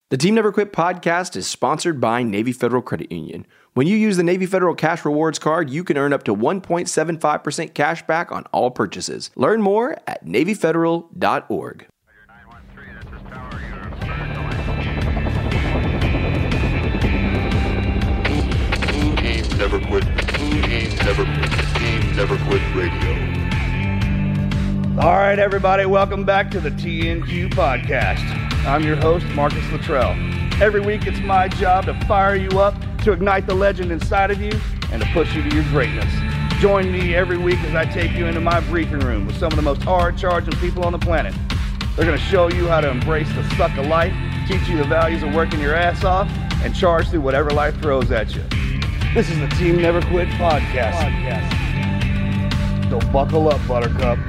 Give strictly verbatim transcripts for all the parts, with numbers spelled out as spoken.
The Team Never Quit podcast is sponsored by Navy Federal Credit Union. When you use the Navy Federal Cash Rewards card, you can earn up to one point seven five percent cash back on all purchases. Learn more at navy federal dot org. Team Never Quit. Team Never Quit. Team Never Quit Radio. All right, everybody, welcome back to the T N Q podcast. I'm your host, Marcus Luttrell. Every week, it's my job to fire you up, to ignite the legend inside of you, and to push you to your greatness. Join me every week as I take you into my briefing room with some of the most hard-charging people on the planet. They're going to show you how to embrace the suck of life, teach you the values of working your ass off, and charge through whatever life throws at you. This is the Team Never Quit podcast. podcast. So buckle up, Buttercup.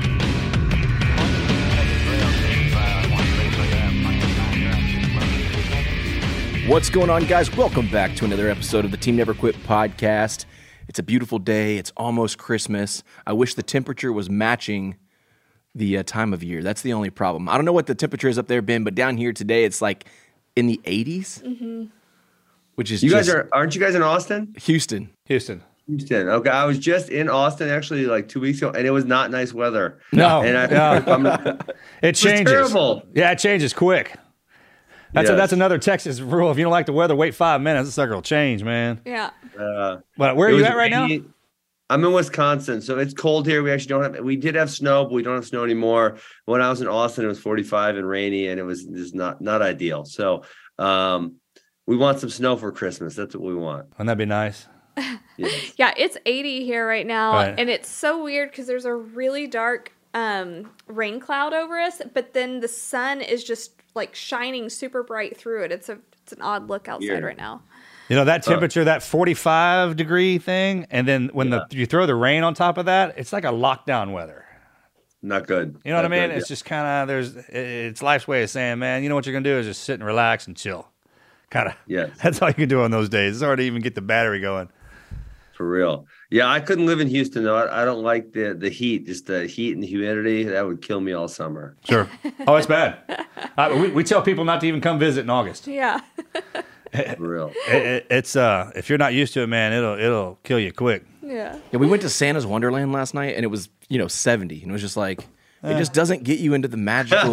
What's going on, guys? Welcome back to another episode of the Team Never Quit podcast. It's a beautiful day. It's almost Christmas. I wish the temperature was matching the uh, time of year. That's the only problem. I don't know what the temperature is up there, Ben, but down here today, it's like in the eighties, mm-hmm. which is you just guys are aren't you guys in Austin? Houston. Houston. Houston. Okay, I was just in Austin actually like two weeks ago, and it was not nice weather. No, and I no. it changes. Terrible. Yeah, it changes quick. That's yes. a, that's another Texas rule. If you don't like the weather, wait five minutes. The sucker will change, man. Yeah. Uh, but where are you at right rainy. now? I'm in Wisconsin, so it's cold here. We actually don't have. We did have snow, but we don't have snow anymore. When I was in Austin, it was forty-five and rainy, and it was just not not ideal. So um, we want some snow for Christmas. That's what we want. Wouldn't that be nice? Yes. Yeah, it's eighty here right now, right. and it's so weird because there's a really dark um, rain cloud over us, but then the sun is just like shining super bright through it. It's a it's an odd look outside yeah. right now. You know, that temperature, uh, that forty-five degree thing, and then when yeah. the you throw the rain on top of that, it's like a lockdown weather. Not good. You know Not what I mean? Good, it's yeah. just kind of, there's, it's life's way of saying, man, you know what you're going to do is just sit and relax and chill. Kind of. Yes. That's all you can do on those days. It's hard to even get the battery going. For real. Yeah, I couldn't live in Houston, though. I, I don't like the, the heat, just the heat and the humidity. That would kill me all summer. Sure. Oh, it's bad. uh, we, we tell people not to even come visit in August. Yeah. For real. It, it, it's, uh, if you're not used to it, man, it'll it'll kill you quick. Yeah. Yeah, we went to Santa's Wonderland last night, and it was, you know, seventy. And it was just like, it just doesn't get you into the magical.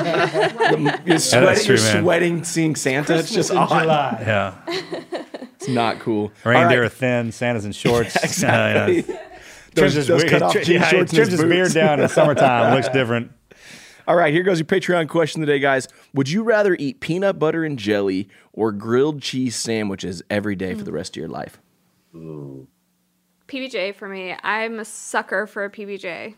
the, you're sweating, Yeah, true, you're sweating seeing Santa. Christmas it's just in odd. July. Yeah. It's not cool. Reindeer All are thin, Santa's in shorts. Yeah, exactly. Uh, yeah. Those, Trims his, those weird- cut off tri- jean yeah, shorts and trims his his beard boots. down in the summertime. Looks different. All right, here goes your Patreon question today, guys. Would you rather eat peanut butter and jelly or grilled cheese sandwiches every day for the rest of your life? Ooh. P B J for me. I'm a sucker for a P B J.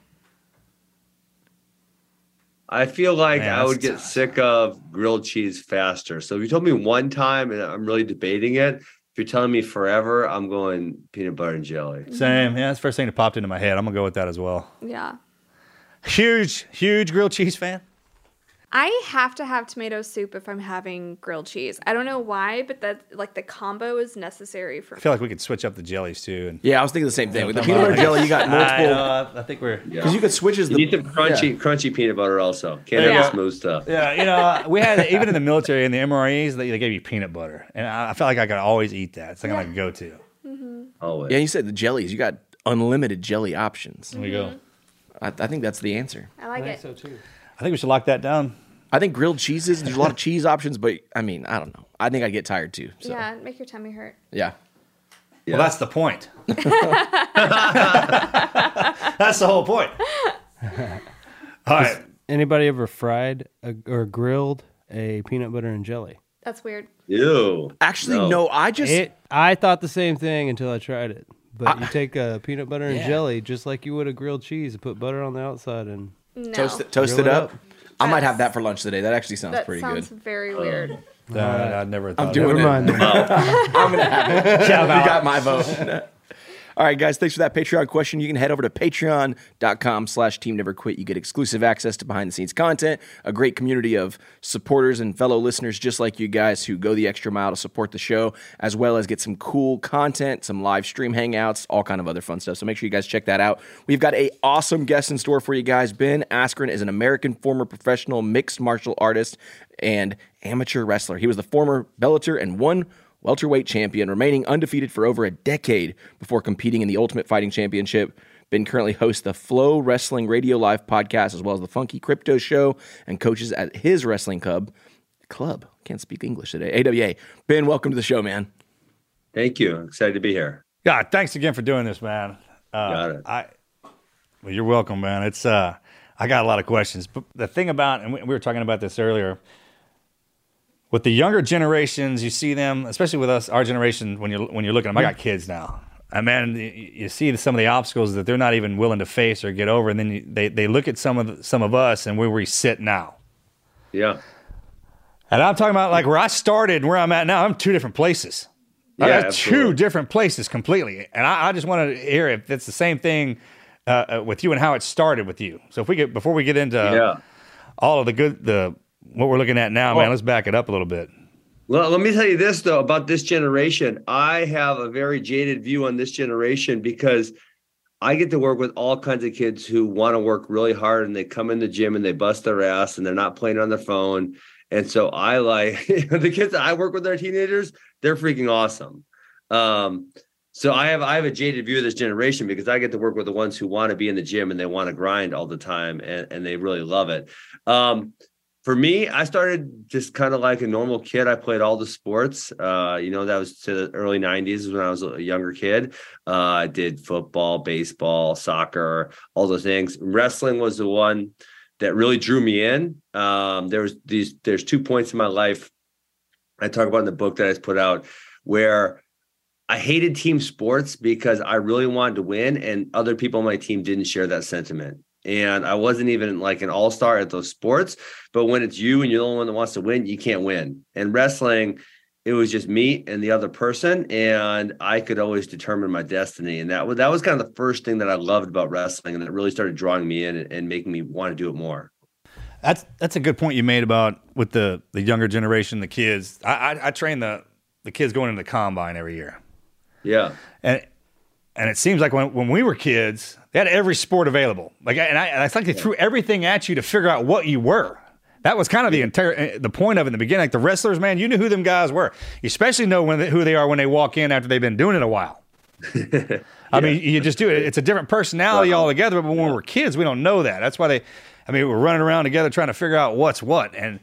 I feel like Man, I would that's get tough. sick of grilled cheese faster. So if you told me one time and I'm really debating it, if you're telling me forever, I'm going peanut butter and jelly. Same. Yeah, that's the first thing that popped into my head. I'm going to go with that as well. Yeah. Huge, huge grilled cheese fan. I have to have tomato soup if I'm having grilled cheese. I don't know why, but that like the combo is necessary for I me. feel like we could switch up the jellies too. And Yeah, I was thinking the same thing. With the come peanut butter on. and jelly, you got I, multiple. know, I think we're. Because you could switch as You the. need some crunchy, yeah. crunchy peanut butter also. Can't Yeah. have the smooth stuff. Yeah, you know, we had even in the military in the M R Es they, they gave you peanut butter, and I, I felt like I could always eat that. It's like I'm like a go-to. Always. Yeah, you said the jellies. You got unlimited jelly options. There we go. I, I think that's the answer. I like I it. think so too. I think we should lock that down. I think grilled cheeses. There's a lot of cheese options, but I mean, I don't know. I think I'd get tired too. So Yeah, make your tummy hurt. yeah. Yeah. Well, that's the point. That's the whole point. All right. Anybody ever fried a, or grilled a peanut butter and jelly? That's weird. Ew. Actually, No. no. I just. It. I thought the same thing until I tried it. But you take a peanut butter and jelly just like you would a grilled cheese and put butter on the outside and No. Toast it, toast Grill it it up. up. I might have that for lunch today. That actually sounds that pretty sounds good. very weird. Uh, I'd never thought I'm of doing never it. mind. I'm gonna have it. You got my vote. All right, guys, thanks for that Patreon question. You can head over to patreon.com slash team never quit. You get exclusive access to behind the scenes content, a great community of supporters and fellow listeners just like you guys who go the extra mile to support the show, as well as get some cool content, some live stream hangouts, all kind of other fun stuff. So make sure you guys check that out. We've got a awesome guest in store for you guys. Ben Askren is an American former professional mixed martial artist and amateur wrestler. He was the former Bellator and one welterweight champion, remaining undefeated for over a decade before competing in the Ultimate Fighting Championship. Ben currently hosts the Flow Wrestling Radio Live podcast, as well as the Funky Crypto Show, and coaches at his wrestling club. Club. Can't speak English today. A W A. Ben, welcome to the show, man. Thank you. I'm excited to be here. Yeah, thanks again for doing this, man. Uh, Got it. I, well, you're welcome, man. It's uh, I got a lot of questions, but the thing about, and we, we were talking about this earlier, with the younger generations, you see them, especially with us, our generation. When you're when you're looking at them, I got kids now. I mean, you, you see some of the obstacles that they're not even willing to face or get over, and then you, they they look at some of the, some of us and where we sit now. Yeah. And I'm talking about like where I started and where I'm at now. I'm two different places. Yeah, I got absolutely. two different places completely. And I, I just want to hear if it's the same thing uh, uh, with you and how it started with you. So if we get before we get into Yeah. all of the good the what we're looking at now, Well- man, let's back it up a little bit. Well, let me tell you this, though, about this generation. I have a very jaded view on this generation because I get to work with all kinds of kids who want to work really hard, and they come in the gym and they bust their ass and they're not playing on their phone. And so I like the kids that I work with, they're teenagers, they're freaking awesome. Um, so I have I have a jaded view of this generation because I get to work with the ones who want to be in the gym and they want to grind all the time, and, and they really love it. Um, For me, I started just kind of like a normal kid. I played all the sports. Uh, you know, that was to the early nineties when I was a younger kid. Uh, I did football, baseball, soccer, all those things. Wrestling was the one that really drew me in. Um, there was these, there's two points in my life I talk about in the book that I just put out where I hated team sports because I really wanted to win, and other people on my team didn't share that sentiment. And I wasn't even like an all-star at those sports, but when it's you and you're the only one that wants to win, you can't win. And wrestling, it was just me and the other person, and I could always determine my destiny. And that was, that was kind of the first thing that I loved about wrestling, and it really started drawing me in and, and making me want to do it more. That's that's a good point you made about with the, the younger generation, the kids. I, I, I train the, the kids going into the combine every year. Yeah. And and it seems like when, when we were kids, they had every sport available. Like, and I, and I think they threw everything at you to figure out what you were. That was kind of the entire the point of it in the beginning. Like the wrestlers, man, you knew who them guys were. You especially know when they, who they are when they walk in after they've been doing it a while. I Yeah. mean, you just do it. It's a different personality Uh-huh. altogether. But when we were kids, we don't know that. That's why they. I mean, we're running around together trying to figure out what's what. And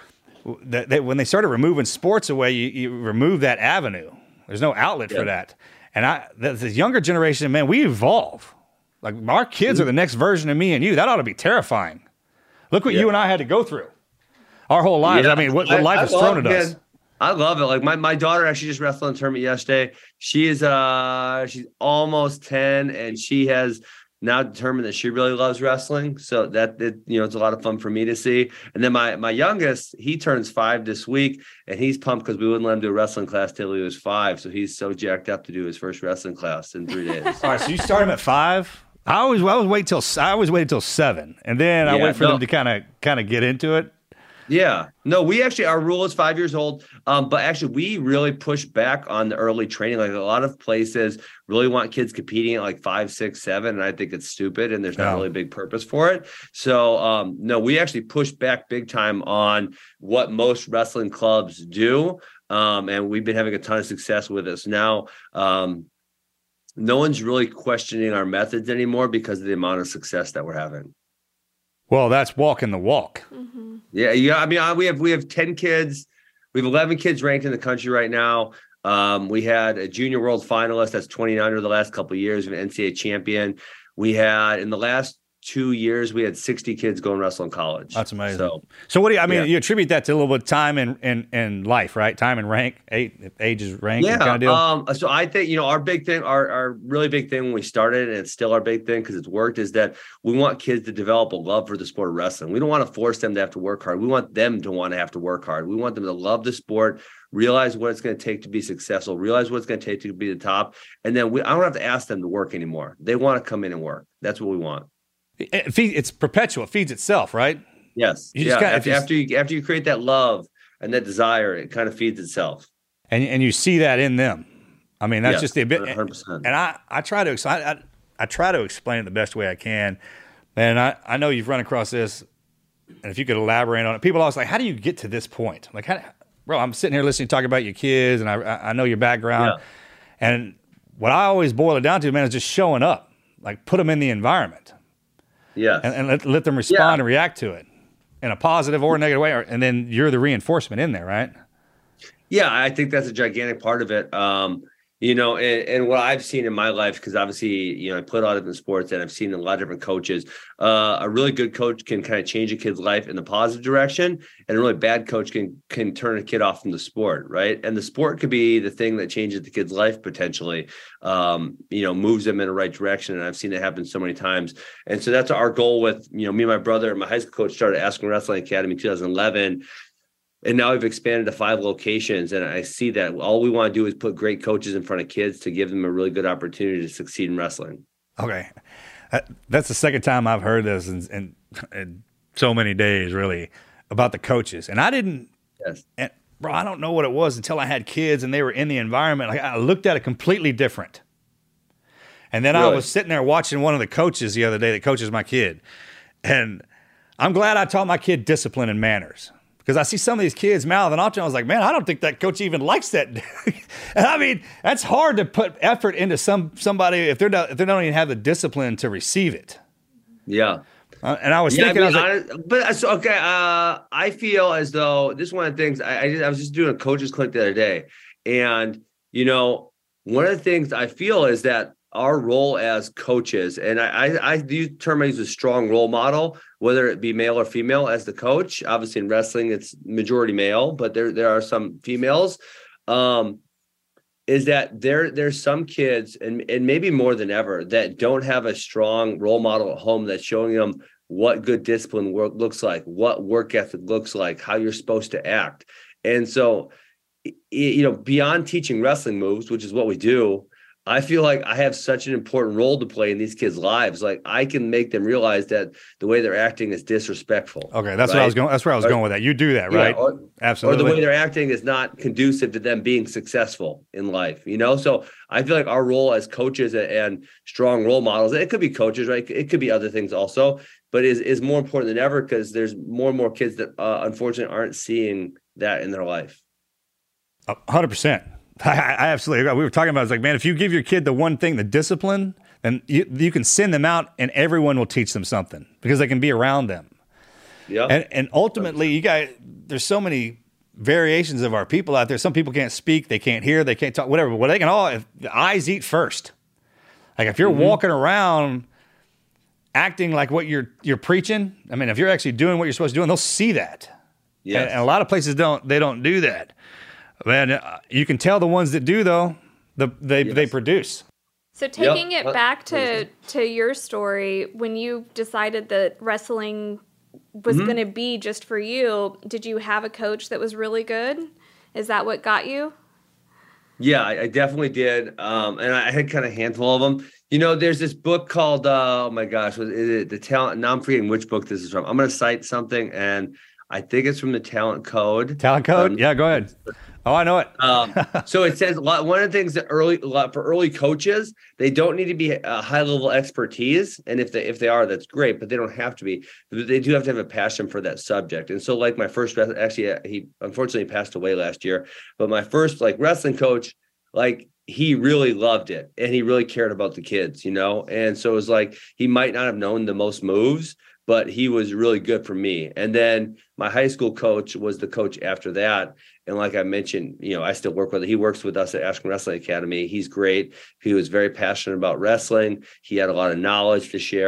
that, that when they started removing sports away, you, you remove that avenue. There's no outlet Yeah. for that. And I, the, the younger generation, man, we evolve. Like our kids are the next version of me and you. That ought to be terrifying. Look what Yeah. you and I had to go through our whole lives. Yeah, I mean, what, what I- life I has love thrown at it, us. man. I love it. Like my, my daughter actually just wrestled in a tournament yesterday. She is uh she's almost ten, and she has now determined that she really loves wrestling. So that it, you know, it's a lot of fun for me to see. And then my my youngest, he turns five this week, and he's pumped because we wouldn't let him do a wrestling class till he was five. So he's so jacked up to do his first wrestling class in three days. All right, so you start them at five. I always, I always wait till I always wait until seven, and then I Yeah, wait for no. them to kind of kind of get into it. Yeah, no, we actually, our rule is five years old. Um, but actually we really push back on the early training. Like a lot of places really want kids competing at like five, six, seven. And I think it's stupid and there's not No. really a big purpose for it. So um, no, we actually push back big time on what most wrestling clubs do. Um, and we've been having a ton of success with this now. Um, no one's really questioning our methods anymore because of the amount of success that we're having. Well, that's walking the walk. Yeah, yeah. I mean, I, we have we have ten kids. We have eleven kids ranked in the country right now. Um, we had a junior world finalist that's twenty-nine over the last couple of years, an N C A A champion. We had in the last two years, we had sixty kids going wrestle in college. That's amazing. So, so what do you, I mean, yeah. you attribute that to a little bit of time and in, in, in life, right? Time and rank, eight, age is rank yeah. kind of deal. Um, so I think, you know, our big thing, our, our really big thing when we started, and it's still our big thing because it's worked, is that we want kids to develop a love for the sport of wrestling. We don't want to force them to have to work hard. We want them to want to have to work hard. We want them to love the sport, realize what it's going to take to be successful, realize what it's going to take to be the top. And then we, I don't have to ask them to work anymore. They want to come in and work. That's what we want. It feed, it's perpetual. It feeds itself, right? Yes. You yeah. just kinda, after, you, after you after you create that love and that desire, it kind of feeds itself. And and you see that in them. I mean, that's yes, just the bit. one hundred percent. And I I try to I, I I try to explain it the best way I can. And I I know you've run across this, and if you could elaborate on it, people always like, how do you get to this point? Like, how, bro, I'm sitting here listening to you talk about your kids, and I I know your background, yeah. and what I always boil it down to, man, is just showing up. Like, put them in the environment. Yeah, and, and let, let them respond yeah. and react to it in a positive or negative way, or, and then you're the reinforcement in there, right? Yeah, I think that's a gigantic part of it. Um, you know, and, and what I've seen in my life, because obviously, you know, I play a lot of different sports and I've seen a lot of different coaches. Uh, a really good coach can kind of change a kid's life in the positive direction, and a really bad coach can can turn a kid off from the sport, right? And the sport could be the thing that changes the kid's life potentially, um, you know, moves them in the right direction. And I've seen it happen so many times. And so that's our goal with, you know, me and my brother and my high school coach started Aspen Wrestling Academy in two thousand eleven. And now we've expanded to five locations. And I see that all we want to do is put great coaches in front of kids to give them a really good opportunity to succeed in wrestling. Okay. That's the second time I've heard this in, in, in so many days, really, about the coaches. And I didn't, yes. and, bro, I don't know what it was until I had kids and they were in the environment. Like, I looked at it completely different. And then really? I was sitting there watching one of the coaches the other day that coaches my kid. And I'm glad I taught my kid discipline and manners. Because I see some of these kids mouthing off to him. I was like, man, I don't think that coach even likes that. And I mean, that's hard to put effort into some somebody if they're not, if they don't even have the discipline to receive it. Yeah. Uh, and I was yeah, thinking, I mean, I was like, I, but so, okay, uh, I feel as though this is one of the things I, I, I was just doing a coaches clinic the other day, and you know, one of the things I feel is that our role as coaches, and I, I, I use term I use a strong role model, whether it be male or female as the coach. Obviously in wrestling, it's majority male, but there, there are some females. Um, is that there, there's some kids, and, and maybe more than ever, that don't have a strong role model at home that's showing them what good discipline work looks like, what work ethic looks like, how you're supposed to act. And so, you know, beyond teaching wrestling moves, which is what we do, I feel like I have such an important role to play in these kids' lives. Like, I can make them realize that the way they're acting is disrespectful. Okay, that's right? what I was going. That's where I was or, going with that. You do that, right? Yeah, or, absolutely. Or the way they're acting is not conducive to them being successful in life. You know, so I feel like our role as coaches and strong role models. It could be coaches, right? It could be other things also, but is is more important than ever because there's more and more kids that uh, unfortunately aren't seeing that in their life. A hundred percent. I, I absolutely agree. We were talking about, it's like, man, if you give your kid the one thing, the discipline, then you, you can send them out and everyone will teach them something because they can be around them. Yeah. And, and ultimately, you guys, there's so many variations of our people out there. Some people can't speak, they can't hear, they can't talk, whatever. But they can all, if the eyes eat first. Like if you're mm-hmm. walking around acting like what you're you're preaching, I mean, if you're actually doing what you're supposed to do, and they'll see that. Yeah. And, and a lot of places don't, they don't do that. Man, you can tell the ones that do, though, the, they yes. they produce. So taking yep. it back to, to your story, when you decided that wrestling was mm-hmm. going to be just for you, did you have a coach that was really good? Is that what got you? Yeah, I, I definitely did. Um, and I had kind of a handful of them. You know, there's this book called, uh, oh my gosh, was it The Talent? Now I'm forgetting which book this is from. I'm going to cite something, and I think it's from the Talent Code. Talent Code? Um, yeah, go ahead. Oh, I know it. um, so it says a lot, one of the things that early a lot for early coaches, they don't need to be a high level expertise. And if they if they are, that's great, but they don't have to be. They do have to have a passion for that subject. And so like my first, actually, he unfortunately passed away last year, but my first like wrestling coach, like he really loved it and he really cared about the kids, you know? And so it was like, he might not have known the most moves, but he was really good for me. And then my high school coach was the coach after that. And like I mentioned, you know, I still work with him. He works with us at Ashland Wrestling Academy. He's great. He was very passionate about wrestling. He had a lot of knowledge to share.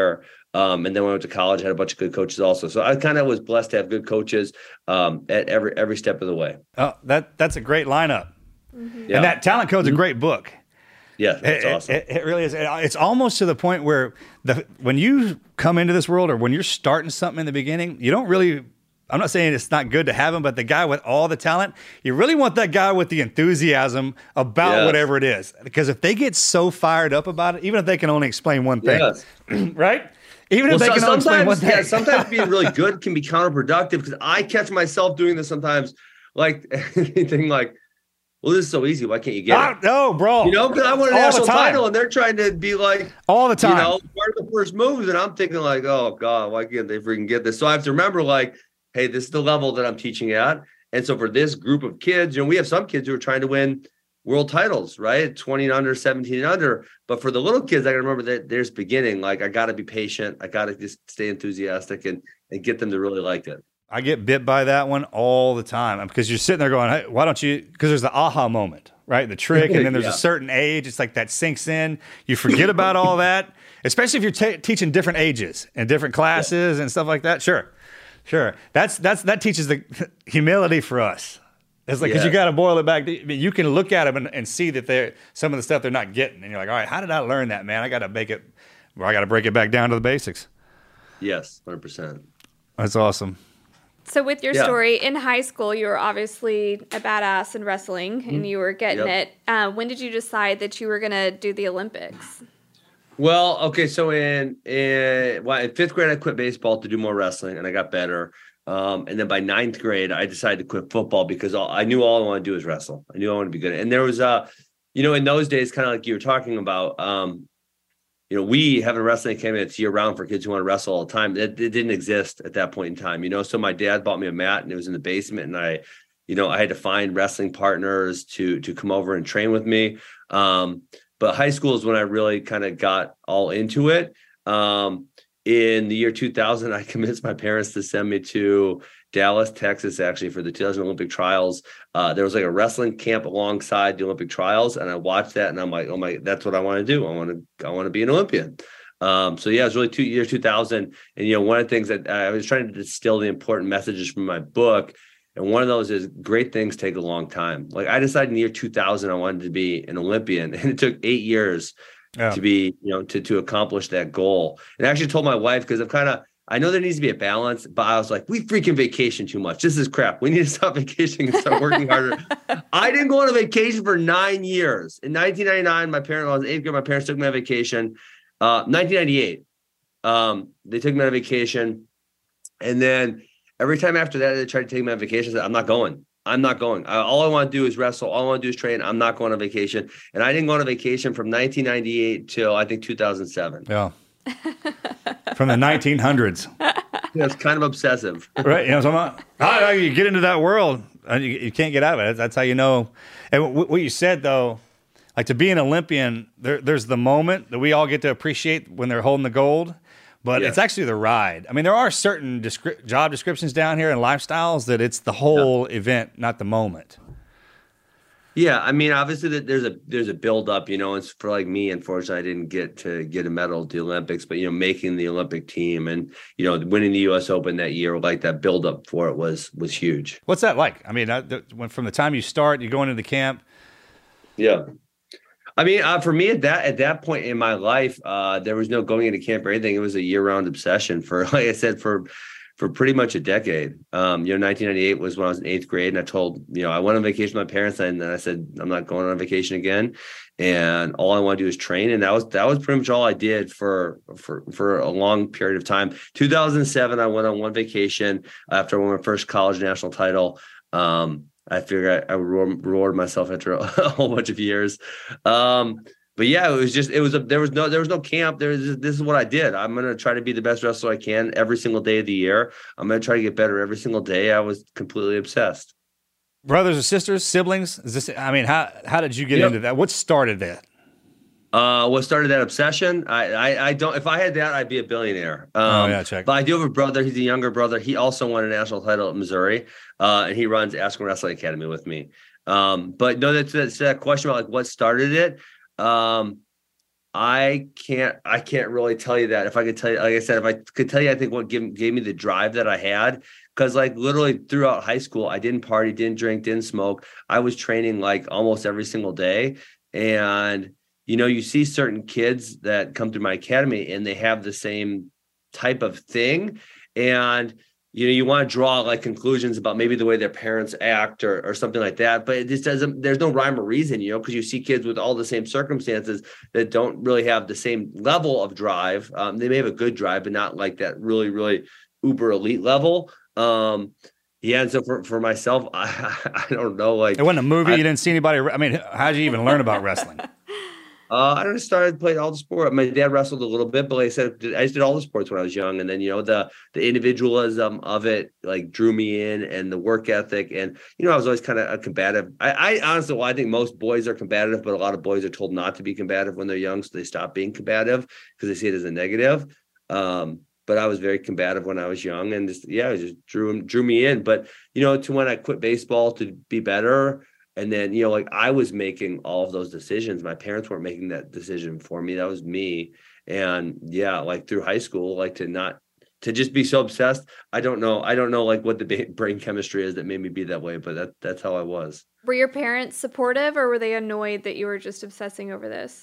Um, and then when I went to college, I had a bunch of good coaches also. So I kind of was blessed to have good coaches um, at every every step of the way. Oh, that that's a great lineup. Mm-hmm. Yeah. And that Talent Code's a great book. Yeah, that's it, awesome. It, it really is. It's almost to the point where the when you come into this world or when you're starting something in the beginning, you don't really, I'm not saying it's not good to have him, but the guy with all the talent, you really want that guy with the enthusiasm about Yes. whatever it is. Because if they get so fired up about it, even if they can only explain one thing, Yes. right? Even Well, if they so- can only explain one sometimes, thing. yeah, sometimes being really good can be counterproductive because I catch myself doing this sometimes, like anything like, well, this is so easy. Why can't you get it? No, bro. You know, because I won a All the national time. title and they're trying to be like, All the time. you know, part of the first moves. And I'm thinking like, oh God, why can't they freaking get this? So I have to remember like, hey, this is the level that I'm teaching at. And so for this group of kids, you know, we have some kids who are trying to win world titles, right? twenty and under, seventeen and under. But for the little kids, I can remember that there's beginning. Like I got to be patient. I got to just stay enthusiastic and, and get them to really like it. I get bit by that one all the time because you're sitting there going, hey, why don't you? Because there's the aha moment, right? The trick. And then there's Yeah. a certain age. It's like that sinks in. You forget about all that, especially if you're ta teaching different ages and different classes yeah. and stuff like that. Sure. Sure. That's, that's, that teaches the humility for us. It's like, because Yeah. you got to boil it back. To, I mean, you can look at them and, and see that they're some of the stuff they're not getting. And you're like, all right, how did I learn that, man? I got to make it, or I got to break it back down to the basics. Yes, one hundred percent. That's awesome. So with your Yeah. story, in high school, you were obviously a badass in wrestling, and you were getting Yep. it. Uh, when did you decide that you were going to do the Olympics? Well, okay, so in in, well, in fifth grade, I quit baseball to do more wrestling, and I got better. Um, and then by ninth grade, I decided to quit football because all, I knew all I wanted to do was wrestle. I knew I wanted to be good. And there was a, you know, in those days, kind of like you were talking about, um, you know, we have a wrestling academy that's year round for kids who want to wrestle all the time. It, it didn't exist at that point in time, you know. So my dad bought me a mat, and it was in the basement, and I, you know, I had to find wrestling partners to to come over and train with me. Um, but high school is when I really kind of got all into it. Um, in the year two thousand, I convinced my parents to send me to Dallas, Texas, actually, for the two thousand Olympic trials. Uh, there was like a wrestling camp alongside the Olympic trials, and I watched that, and I'm like, oh my, that's what I want to do. I want to, I want to be an Olympian. Um, so yeah, it was really two year two thousand, and you know, one of the things that I was trying to distill the important messages from my book, and one of those is great things take a long time. Like I decided in the year two thousand I wanted to be an Olympian, and it took eight years yeah. to be, you know, to to accomplish that goal. And I actually told my wife, because I'm kind of, I know there needs to be a balance, but I was like, we freaking vacation too much. This is crap. We need to stop vacationing and start working harder. I didn't go on a vacation for nine years. In nineteen ninety-nine, my parents, I was eighth grade, my parents took me on vacation. Uh, nineteen ninety-eight, um, they took me on a vacation. And then every time after that, they tried to take me on vacation. I said, I'm not going. I'm not going. I, all I want to do is wrestle. All I want to do is train. I'm not going on vacation. And I didn't go on a vacation from nineteen ninety-eight till I think two thousand seven. Yeah. From the nineteen hundreds. Yeah, it's kind of obsessive. Right. You know, so I'm not, you get into that world and you, you can't get out of it. That's how you know. And w- what you said, though, like to be an Olympian, there, there's the moment that we all get to appreciate when they're holding the gold. But yeah. it's actually the ride. I mean, there are certain descri- job descriptions down here and lifestyles that it's the whole yeah. event, not the moment. Yeah, I mean, obviously that there's a there's a build up, you know. It's for like me, unfortunately, I didn't get to get a medal at the Olympics, but you know, making the Olympic team and you know, winning the U S Open that year, like that build up for it was was huge. What's that like? I mean, I, the, when from the time you start, you go into the camp. Yeah. I mean, uh, for me at that at that point in my life, uh, there was no going into camp or anything. It was a year-round obsession for, like I said, for for pretty much a decade. Um, you know, nineteen ninety-eight was when I was in eighth grade, and I told, you know, I went on vacation with my parents, and then I said, I'm not going on vacation again, and all I want to do is train, and that was that was pretty much all I did for for for a long period of time. two thousand seven, I went on one vacation after I won my first college national title. Um, I figured I, I would reward myself after a, a whole bunch of years. Um, but yeah, it was just, it was, a, there was no, there was no camp. There was, this is what I did. I'm going to try to be the best wrestler I can every single day of the year. I'm going to try to get better every single day. I was completely obsessed. Brothers or sisters, siblings? Is this, I mean, how, how did you get yep. into that? What started that? Uh, what started that obsession? I, I, I don't, if I had that, I'd be a billionaire. Um, oh yeah, check. But I do have a brother. He's a younger brother. He also won a national title at Missouri. Uh, and he runs Aspen Wrestling Academy with me. Um, but no, that's, that's that question about like what started it. Um, I can't I can't really tell you that. If I could tell you, like I said, if I could tell you, I think what gave, gave me the drive that I had, because like literally throughout high school, I didn't party, didn't drink, didn't smoke. I was training like almost every single day. And, you know, you see certain kids that come through my academy and they have the same type of thing. And you know, you want to draw like conclusions about maybe the way their parents act or, or something like that. But it just doesn't, there's no rhyme or reason, you know, because you see kids with all the same circumstances that don't really have the same level of drive. Um, they may have a good drive, but not like that really, really uber elite level. Um, yeah. And so for, for myself, I, I don't know. Like, it wasn't a movie. I, you didn't see anybody. I mean, how'd you even learn about wrestling? Uh, I just started playing all the sport. My dad wrestled a little bit, but like I said, I just did all the sports when I was young. And then, you know, the the individualism of it like drew me in, and the work ethic. And, you know, I was always kind of a combative. I, I honestly, well, I think most boys are combative, but a lot of boys are told not to be combative when they're young. So they stop being combative because they see it as a negative. Um, but I was very combative when I was young, and just, yeah, it just drew, drew me in. But, you know, to when I quit baseball to be better. And then, you know, like I was making all of those decisions. My parents weren't making that decision for me. That was me. And yeah, like through high school, like to not, to just be so obsessed. I don't know. I don't know like what the brain chemistry is that made me be that way, but that that's how I was. Were your parents supportive, or were they annoyed that you were just obsessing over this?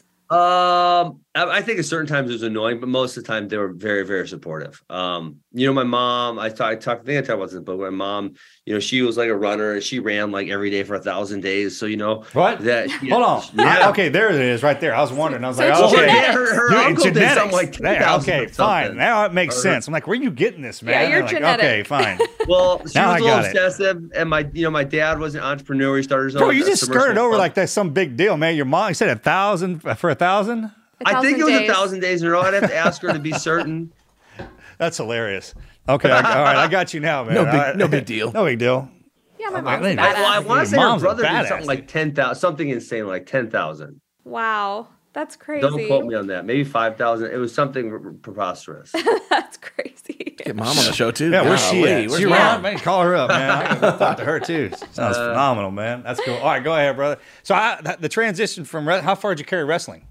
Um, I think at certain times it was annoying, but most of the time they were very, very supportive. Um, you know, my mom, I talked, I talked, I think I talked about this, but my mom, you know, she was like a runner, and she ran like every day for a thousand days. So, you know, what? That, Hold on. Yeah. I, okay, there it is, right there. I was wondering. I was So like, okay, yeah, her, her Dude, uncle did genetics. something like ten There, thousand. okay, fine. Now it makes Or- sense. I'm like, where are you getting this, man? Yeah, you're I'm like, genetic. okay, fine. Well, she Now was I a little got it. obsessive, and my, you know, my dad was an entrepreneur. He started his own. Bro, you uh, just submersible skirted over pump. like that's some big deal, man. Your mom, you said a thousand for a thousand? A I think it was thousand a thousand days in a row. I'd have to ask her to be certain. That's hilarious. Okay, I, all right, I got you now, man. No big- All right. no big deal. No big deal. Yeah, my I'm mom's like, a I- badass. Well, I want to say her Mom's a brother did badass, something like ten thousand, something insane, like ten thousand. Wow, that's crazy. Don't quote me on that. Maybe five thousand. It was something r- preposterous. That's crazy. Get mom on the show too. Yeah, where's she Golly, at? where's She mom? around? Man, call her up, man. I gotta talk to her too. Sounds Uh, phenomenal, man. That's cool. All right, go ahead, brother. So I, the transition from re- how far did you carry wrestling?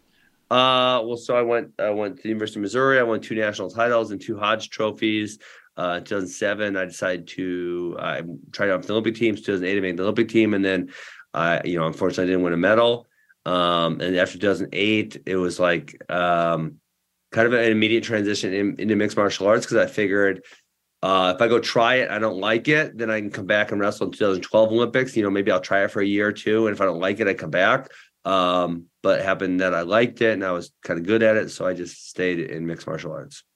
Uh, well, so I went, I went to the University of Missouri. I won two national titles and two Hodge trophies. Uh, two thousand seven, I decided to, I tried out for the Olympic teams. two thousand eight, I made the Olympic team. And then, I, you know, unfortunately I didn't win a medal. Um, and after two thousand eight, it was like, um, kind of an immediate transition in, into mixed martial arts. Cause I figured, uh, if I go try it, I don't like it, then I can come back and wrestle in two thousand twelve Olympics. You know, maybe I'll try it for a year or two. And if I don't like it, I come back. Um, but it happened that I liked it and I was kind of good at it. So I just stayed in mixed martial arts.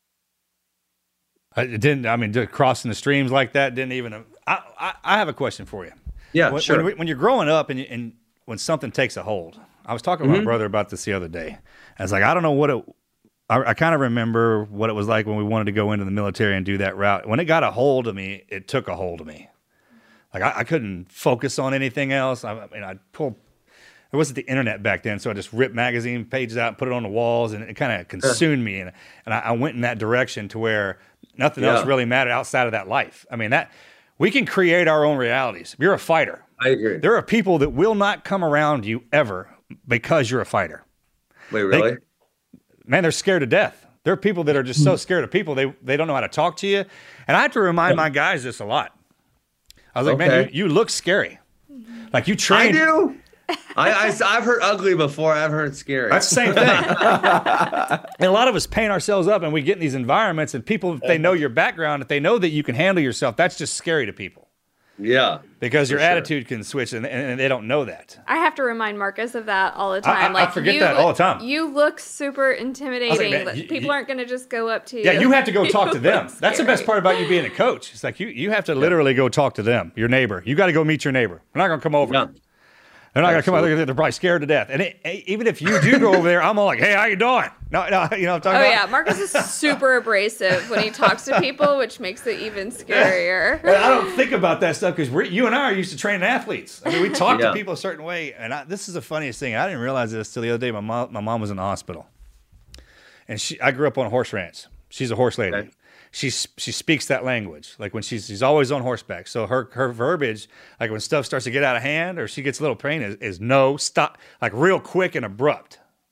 I didn't. I mean, just crossing the streams like that didn't even. I, I, I have a question for you. Yeah, when, sure. When, when you're growing up and, you, and when something takes a hold, I was talking to Mm-hmm. my brother about this the other day. I was like, I don't know what it. I, I kind of remember what it was like when we wanted to go into the military and do that route. When it got a hold of me, it took a hold of me. Like I, I couldn't focus on anything else. I, I mean, I'd pull. There wasn't the internet back then, so I just ripped magazine pages out and put it on the walls, and it kind of consumed me. And and I, I went in that direction to where nothing Yeah. else really mattered outside of that life. I mean, that we can create our own realities. If you're a fighter, I agree. there are people that will not come around you ever because you're a fighter. Wait, really? Man, they're scared to death. There are people that are just so scared of people, they they don't know how to talk to you. And I have to remind my guys this a lot. I was like, man, Okay. you, you look scary. Like you I train. do. I, I, I've heard ugly before. I've heard scary. That's the same thing. And a lot of us paint ourselves up and we get in these environments and people, if they know your background, if they know that you can handle yourself, that's just scary to people yeah. because your For sure. attitude can switch and, and they don't know that. I have to remind Marcus of that all the I- time. I- I like forget you, that all the time. You look super intimidating. man, but you- people you- aren't going to just go up to you. Yeah, you have to go talk to You them. look That's the best scary. part about you being a coach. It's like you, you have to literally go talk to them, your neighbor. You got to go meet your neighbor. They're not going to come over. Yeah. They're not going to come over. Absolutely. They're they're probably scared to death. And it, even if you do go over there, I'm all like, hey, how you doing? No, no, you know what I'm talking Oh about? yeah, Marcus is super abrasive when he talks to people, which makes it even scarier. And I don't think about that stuff because you and I are used to training athletes. I mean, we talk Yeah. to people a certain way, and I, this is the funniest thing. I didn't realize this till the other day. My mom, my mom was in the hospital, and she. I grew up on a horse ranch. She's a horse lady. Okay. She she speaks that language. Like when she's she's always on horseback. So her her verbiage, like when stuff starts to get out of hand or she gets a little pain, is, is no, stop, like real quick and abrupt.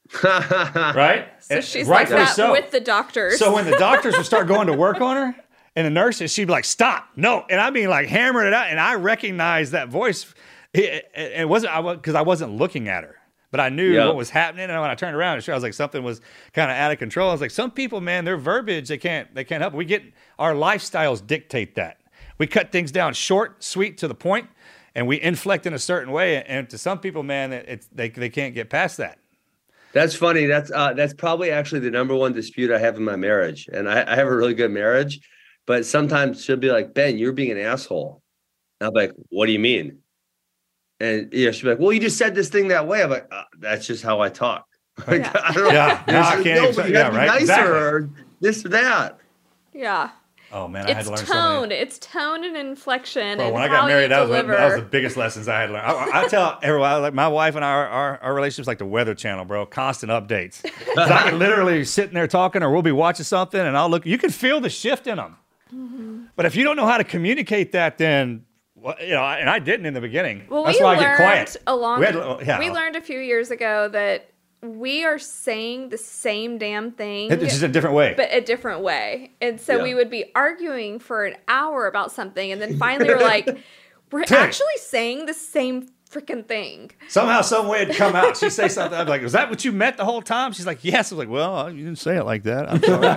right? So And she's like rightfully that so. with the doctors. So when the doctors would start going to work on her, and the nurses, she'd be like, "Stop, no!" And I mean, like hammering it out, and I recognized that voice. It, it, it wasn't because I, I wasn't looking at her, but I knew Yeah. what was happening. And when I turned around, I was like, something was kind of out of control. I was like, some people, man, their verbiage, they can't, they can't help it. We get our lifestyles dictate that. We cut things down short, sweet, to the point, and we inflect in a certain way. And to some people, man, it, it's they they can't get past that. That's funny. That's uh, that's probably actually the number one dispute I have in my marriage, and I, I have a really good marriage. But sometimes she'll be like, "Ben, you're being an asshole." And I'm like, "What do you mean?" And yeah, she'll be like, "Well, you just said this thing that way." I'm like, uh, "That's just how I talk." Like, Yeah. I don't, Yeah, no, I there's- can't no, even- but you yeah, gotta be right, nicer exactly. or this or that. yeah. Oh man, I had It's to learn tone. something. It's tone and inflection. Bro, and when I how got married, you that was, deliver. that was the biggest lessons I had learned. I, I tell everyone, like my wife and I, our, our, our relationship's like the Weather Channel, bro. Constant updates. 'Cause I can literally sitting there talking, or we'll be watching something, and I'll look. You can feel the shift in them. Mm-hmm. But if you don't know how to communicate that, then well, you know, and I didn't in the beginning. Well, That's we why I learned get quiet. along. We, had, yeah, we learned a few years ago that we are saying the same damn thing, it's just a different way. but a different way. And so Yeah. we would be arguing for an hour about something, and then finally we're like, we're Dang. actually saying the same freaking thing. Somehow, some way it'd come out. She'd say something. I'd be like, "Was that what you meant the whole time?" She's like, "Yes." I was like, "Well, you didn't say it like that." I'm sorry.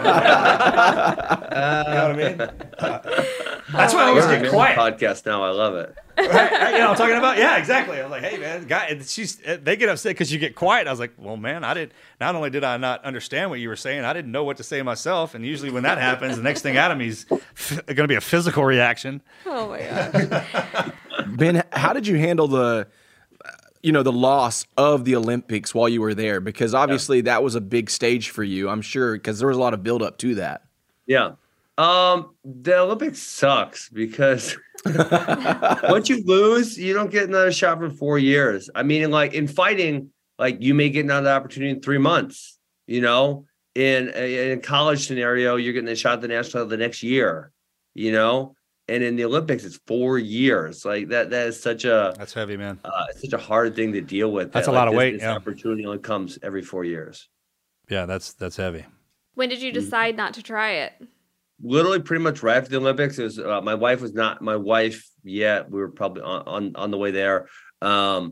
You know what I mean? Uh, that's why I always We're get on a quiet. podcast now. I love it. Right? Right? You know what I'm talking about? Yeah, exactly. I was like, "Hey, man, guy," and she's they get upset because you get quiet. I was like, "Well, man, I did. Not only did I not understand what you were saying, I didn't know what to say myself. And usually, when that happens, the next thing out of me is f- going to be a physical reaction." Oh my gosh. Ben, how did you handle the, uh, you know, the loss of the Olympics while you were there? Because obviously that was a big stage for you, I'm sure, because there was a lot of build up to that. Yeah. Um, the Olympics sucks because once you lose, you don't get another shot for four years. I mean, like in fighting, like you may get another opportunity in three months, you know, in a, in a college scenario, you're getting a shot at the national title the next year, you know, and in the Olympics, it's four years. Like that, that is such a, That's heavy, man. uh, it's such a hard thing to deal with. That's that, a lot like, of this, weight, This yeah. opportunity only comes every four years. Yeah, that's that's heavy. When did you decide not to try it? Literally pretty much right after the Olympics. It was uh, my wife was not my wife yet. We were probably on, on, on the way there. Um,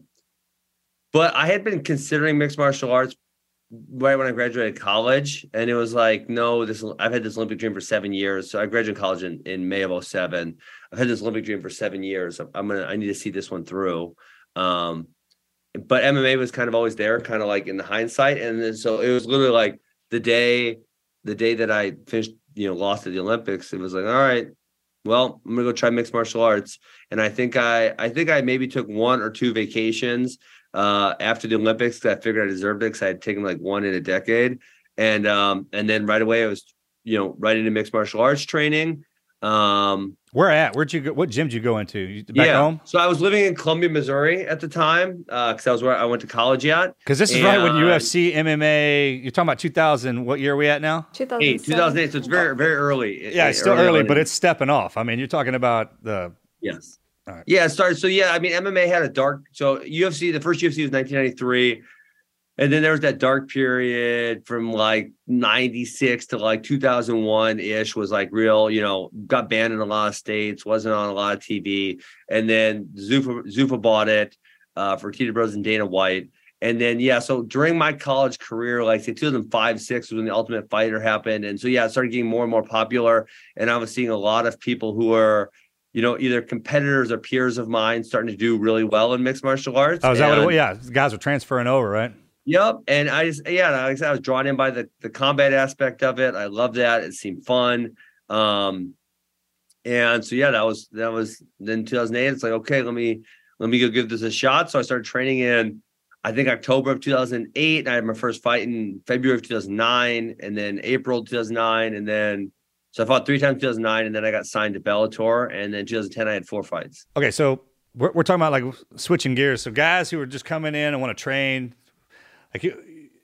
but I had been considering mixed martial arts right when I graduated college. And it was like, no, this I've had this Olympic dream for seven years. So I graduated college in, in May of oh seven. I've had this Olympic dream for seven years. I'm, I'm gonna I need to see this one through. Um, but M M A was kind of always there, kind of like in the hindsight. And then so it was literally like the day, the day that I finished, you know, lost at the Olympics, it was like, all right, well, I'm gonna go try mixed martial arts. And I think I, I think I maybe took one or two vacations uh, after the Olympics because I figured I deserved it because I had taken like one in a decade. And um, and then right away I was, you know, right into mixed martial arts training. Um, Where at? Where'd you go? What gym did you go into? You- Back yeah. home? So I was living in Columbia, Missouri at the time because uh, that was where I went to college at. Because this is right when And- U F C, M M A. You're talking about two thousand. What year are we at now? Eight, two thousand seven. two thousand eight. So it's very, very early. Yeah, it's still early, on but in- it's stepping off. I mean, you're talking about the. Yes. All right. Yeah, it started. So yeah, I mean, M M A had a dark. So U F C, the first U F C was nineteen ninety-three, and then there was that dark period from like ninety-six to like two thousand one ish. Was like real, you know, got banned in a lot of states, wasn't on a lot of T V, and then Zuffa Zuffa bought it uh, for Tita Bros and Dana White. And then, yeah, so during my college career, like say two thousand five, six was when the Ultimate Fighter happened. And so, yeah, it started getting more and more popular. And I was seeing a lot of people who were, you know, either competitors or peers of mine starting to do really well in mixed martial arts. Oh, is that what it And- was? Yeah, guys were transferring over, right? Yep. And I just, yeah, like I said, I was drawn in by the, the combat aspect of it. I love that. It seemed fun. Um, and so, yeah, that was, that was then two thousand eight. It's like, okay, let me, let me go give this a shot. So I started training in, I think October of two thousand eight. And I had my first fight in February of two thousand nine and then April two thousand nine. And then, so I fought three times in two thousand nine and then I got signed to Bellator. And then two thousand ten, I had four fights. Okay, so we're, we're talking about like switching gears. So guys who are just coming in and want to train, like you,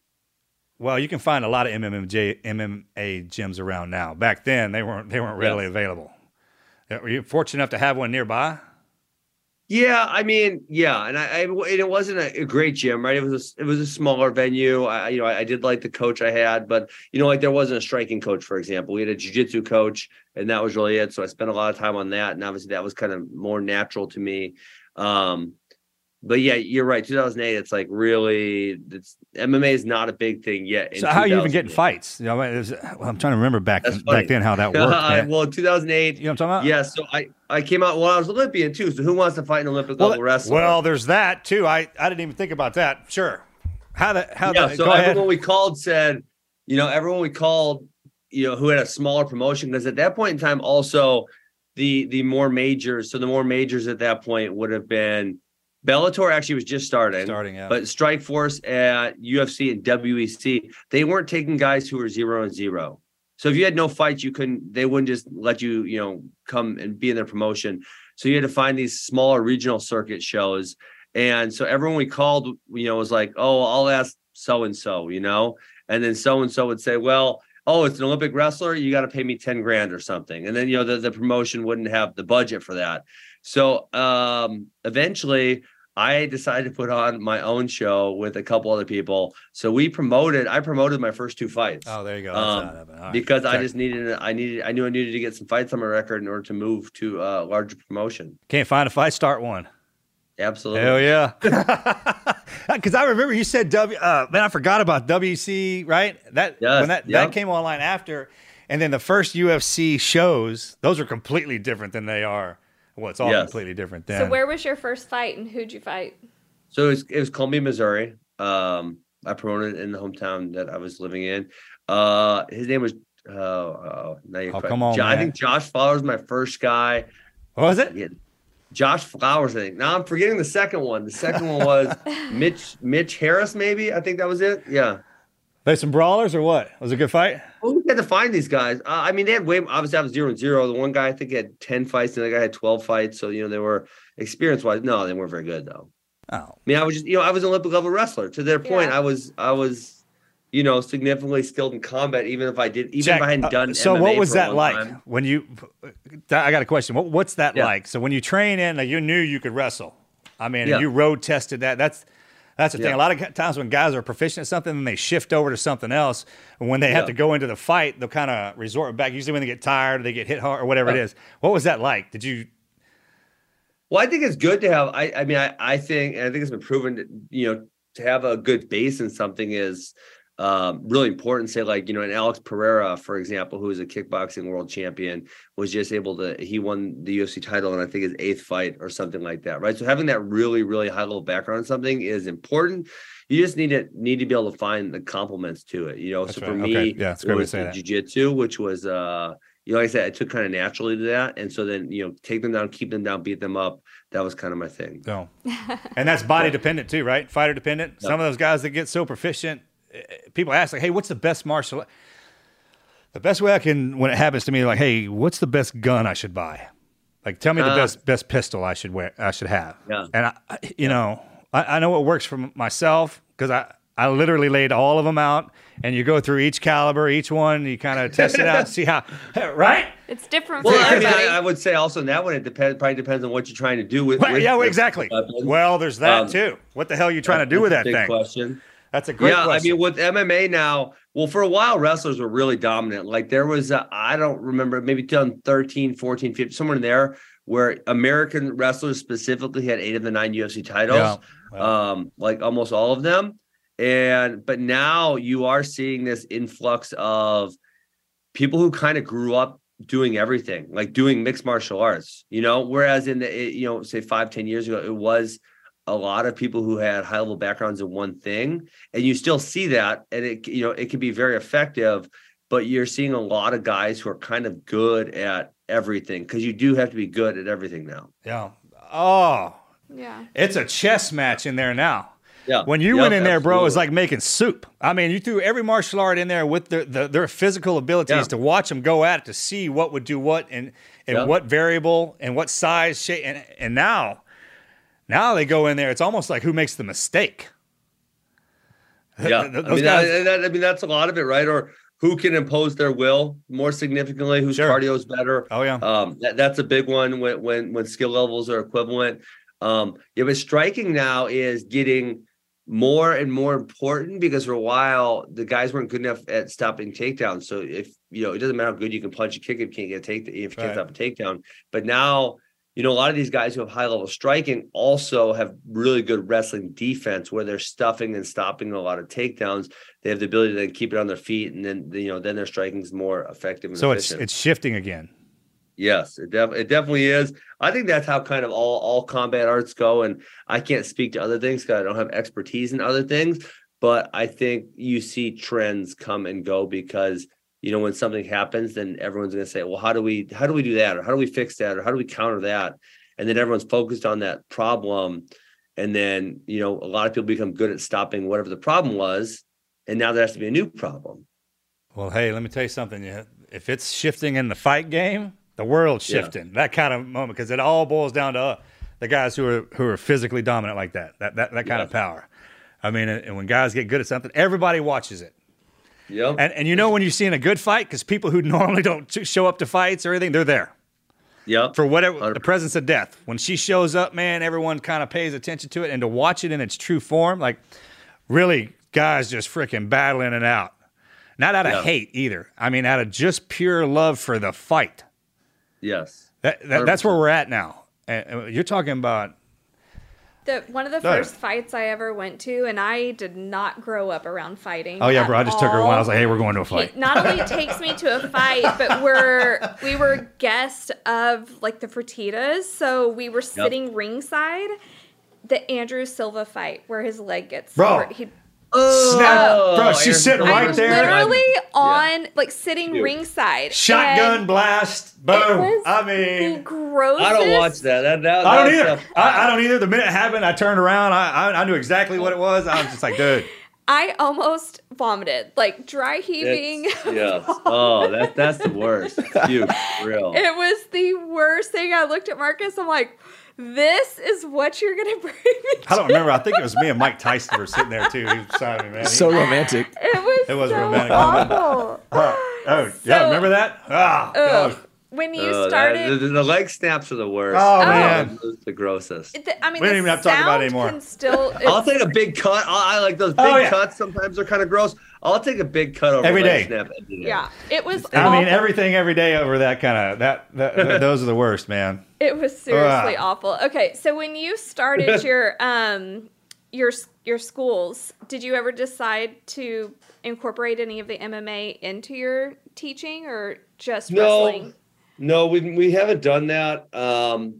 well, you can find a lot of M M A, M M A gyms around now. Back then, they weren't they weren't readily Yes. available. Were you fortunate enough to have one nearby? Yeah, I mean, yeah, and I, I and it wasn't a, a great gym, right? It was a, it was a smaller venue. I, you know, I, I did like the coach I had, but you know, like there wasn't a striking coach, for example. We had a jiu-jitsu coach, and that was really it. So I spent a lot of time on that, and obviously that was kind of more natural to me. Um, But yeah, you're right. two thousand eight, it's like really, it's M M A is not a big thing yet. So how are you even getting fights? You know, it was, well, I'm trying to remember back back then how that worked. uh, well, two thousand eight, you know what I'm talking about? Yeah. So I, I came out. Well, I was Olympian too. So who wants to fight an Olympic well, level wrestler? Well, there's that too. I, I didn't even think about that. Sure. How the how yeah. the, So go everyone ahead. we called said, you know, everyone we called, you know, who had a smaller promotion, because at that point in time, also the the more majors. So the more majors at that point would have been. Bellator actually was just starting, starting yeah. But Strikeforce at U F C and W E C, they weren't taking guys who were zero and zero. So if you had no fights, you couldn't, they wouldn't just let you, you know, come and be in their promotion. So you had to find these smaller regional circuit shows. And so everyone we called, you know, was like, oh, I'll ask so-and-so, you know, and then so-and-so would say, well, oh, it's an Olympic wrestler. You got to pay me ten grand or something. And then, you know, the, the promotion wouldn't have the budget for that. So um, eventually I decided to put on my own show with a couple other people. So we promoted, I promoted my first two fights. Oh, there you go. Um, right. Because Check. I just needed, I needed, I knew I needed to get some fights on my record in order to move to a larger promotion. Can't find a fight, start one. Absolutely. Hell yeah. Because I remember you said, W. Uh, man, I forgot about W C, right? That, yes, when that, yep. that came online after. And then the first U F C shows, those are completely different than they are. Well, it's all yes. completely different then. So where was your first fight and who'd you fight? So it was, it was Columbia, Missouri. Um, I promoted in the hometown that I was living in. Uh, his name was, uh, oh, now you're oh come on, jo- I think Josh Flowers was my first guy. What was it? Yeah. Josh Flowers, I think. Now I'm forgetting the second one. The second one was Mitch Mitch Harris, maybe. I think that was it. Yeah. They some brawlers or what? Was it a good fight? Well, we had to find these guys. Uh, I mean, they had way, obviously I was zero and zero. The one guy, I think, had ten fights, and the other guy had twelve fights. So, you know, they were experience-wise. No, they weren't very good, though. Oh. I mean, I was just, you know, I was an Olympic level wrestler. To their point, yeah. I was, I was, you know, significantly skilled in combat, even if I did, even Jack, if I hadn't done uh, So M M A what was for that like time. when you, I got a question. What, what's that yeah. like? So when you train in, like, you knew you could wrestle. I mean, yeah. you road tested that. That's, That's the yeah. thing. A lot of times when guys are proficient at something and they shift over to something else, and when they have yeah. to go into the fight, they'll kind of resort back. Usually when they get tired or they get hit hard or whatever yeah. it is. What was that like? Did you? Well, I think it's good to have. I, I mean, I, I think, and I think it's been proven, that, you know, to have a good base in something is um, really important. Say, like, you know, and Alex Pereira, for example, who is a kickboxing world champion, was just able to. He won the U F C title, and I think his eighth fight or something like that, right? So having that really, really high level background in something is important. You just need to need to be able to find the complements to it, you know. That's so right. for me, okay. yeah, it's great it was to say that. jiu-jitsu, which was. Uh, You know, like I said, I took kind of naturally to that. And so then, you know, take them down, keep them down, beat them up. That was kind of my thing. No. And that's body dependent too, right? Fighter dependent. Yeah. Some of those guys that get so proficient, people ask like, hey, what's the best martial art? The best way I can, when it happens to me, like, hey, what's the best gun I should buy? Like, tell me the Uh, best best pistol I should wear, I should have. Yeah. And I, you know, I, I know what works for myself because I, I literally laid all of them out, and you go through each caliber, each one, you kind of test it out, see how, right? It's different. Well, for I mean, everybody. I, I would say also in that one, it depends, probably depends on what you're trying to do with. Well, with yeah, well, with exactly. weapons. Well, there's that Um, too. What the hell are you trying to do with that Big thing? question. That's a great yeah, question. I mean, with M M A now, well, for a while, wrestlers were really dominant. Like there was, a, I don't remember, maybe twenty thirteen, fourteen, fifteen, somewhere in there, where American wrestlers specifically had eight of the nine U F C titles, Yeah. Wow. um, like almost all of them. And but now you are seeing this influx of people who kind of grew up doing everything, like doing mixed martial arts, you know, whereas in the, you know, say five, ten years ago, it was a lot of people who had high level backgrounds in one thing, and you still see that, and it, you know, it can be very effective, but you're seeing a lot of guys who are kind of good at everything because you do have to be good at everything now. Yeah. Oh, yeah. it's a chess match in there now. Yeah. When you Yep, went in there, bro, it was absolutely. like making soup. I mean, you threw every martial art in there with their, the, their physical abilities Yeah. to watch them go at it, to see what would do what and, and Yep. what variable and what size, shape. And, and now, now they go in there, it's almost like who makes the mistake. Yeah, Th- I those mean, guys- that, that, I mean, that's a lot of it, right? Or who can impose their will more significantly? Whose Sure. cardio is better? Oh, yeah. Um, that, that's a big one when when when skill levels are equivalent. Um, yeah, but striking now is getting more and more important because for a while the guys weren't good enough at stopping takedowns. So if you know, it doesn't matter how good you can punch a kick if you can't get a take if you can't Right. stop a takedown. But now, you know, a lot of these guys who have high level striking also have really good wrestling defense where they're stuffing and stopping a lot of takedowns. They have the ability to then keep it on their feet, and then you know, then their striking is more effective and So efficient. it's it's shifting again. Yes, it, def- it definitely is. I think that's how kind of all, all combat arts go. And I can't speak to other things because I don't have expertise in other things. But I think you see trends come and go because, you know, when something happens, then everyone's going to say, well, how do we how do we do that? Or how do we fix that? Or how do we counter that? And then everyone's focused on that problem. And then, you know, a lot of people become good at stopping whatever the problem was. And now there has to be a new problem. Well, hey, let me tell you something. Yeah, if it's shifting in the fight game, the world's Yeah. shifting. That kind of moment, because it all boils down to uh, the guys who are who are physically dominant like that. That that that kind Yeah. of power. I mean, and and when guys get good at something, everybody watches it. Yep. And and you know when you're seeing a good fight, because people who normally don't ch- show up to fights or anything, they're there Yep. for whatever one hundred the presence of death. When she shows up, man, everyone kind of pays attention to it, and to watch it in its true form, like really, guys just freaking battling it out. Not out of Yeah. hate either. I mean, out of just pure love for the fight. Yes. That, that that's where we're at now. And and you're talking about The one of the Go ahead. first fights I ever went to, and I did not grow up around fighting. oh yeah, at bro. I just took her one. I was like, hey, we're going to a He fight. not only takes me to a fight, but we're we were guests of like the Fertitas, so we were sitting ringside. The Andrew Silva fight where his leg gets Bro. where he Oh, Snap. Bro, she's Aaron- sitting right I'm there. literally Yeah. on like sitting Cute. ringside. Shotgun and blast. it Boom. was I the mean, grossest. I don't watch that. That, that I don't that either. stuff- I, I don't either. The minute it happened, I turned around. I, I I knew exactly what it was. I was just like, dude. I almost vomited, like dry heaving. It's- yes. Oh, that, that's the worst. Puke, real. It was the worst thing. I looked at Marcus. I'm like, this is what you're gonna bring me. I don't remember. I think it was me and Mike Tyson were sitting there too. He was beside me, man. So romantic. It was. It was so romantic moment. awful. oh, oh, yeah. So- Remember that? Ah, Ugh. God. When you Oh, that- started, the, the leg snaps are the worst. Oh, man. Those are the grossest. the, I mean, We don't the even have to talk about it sound anymore. Can still, I'll it's- take a big cut. I, I like those big Oh, yeah. cuts. Sometimes they're kind of gross. I'll take a big cut over Every a leg day. snap every day. yeah, it was. I mean, awful. everything every day over that kind of that, that, that. Those are the worst, man. It was seriously Ah. awful. Okay, so when you started your um your your schools, did you ever decide to incorporate any of the M M A into your teaching, or just No, wrestling? no, we we haven't done that. Um,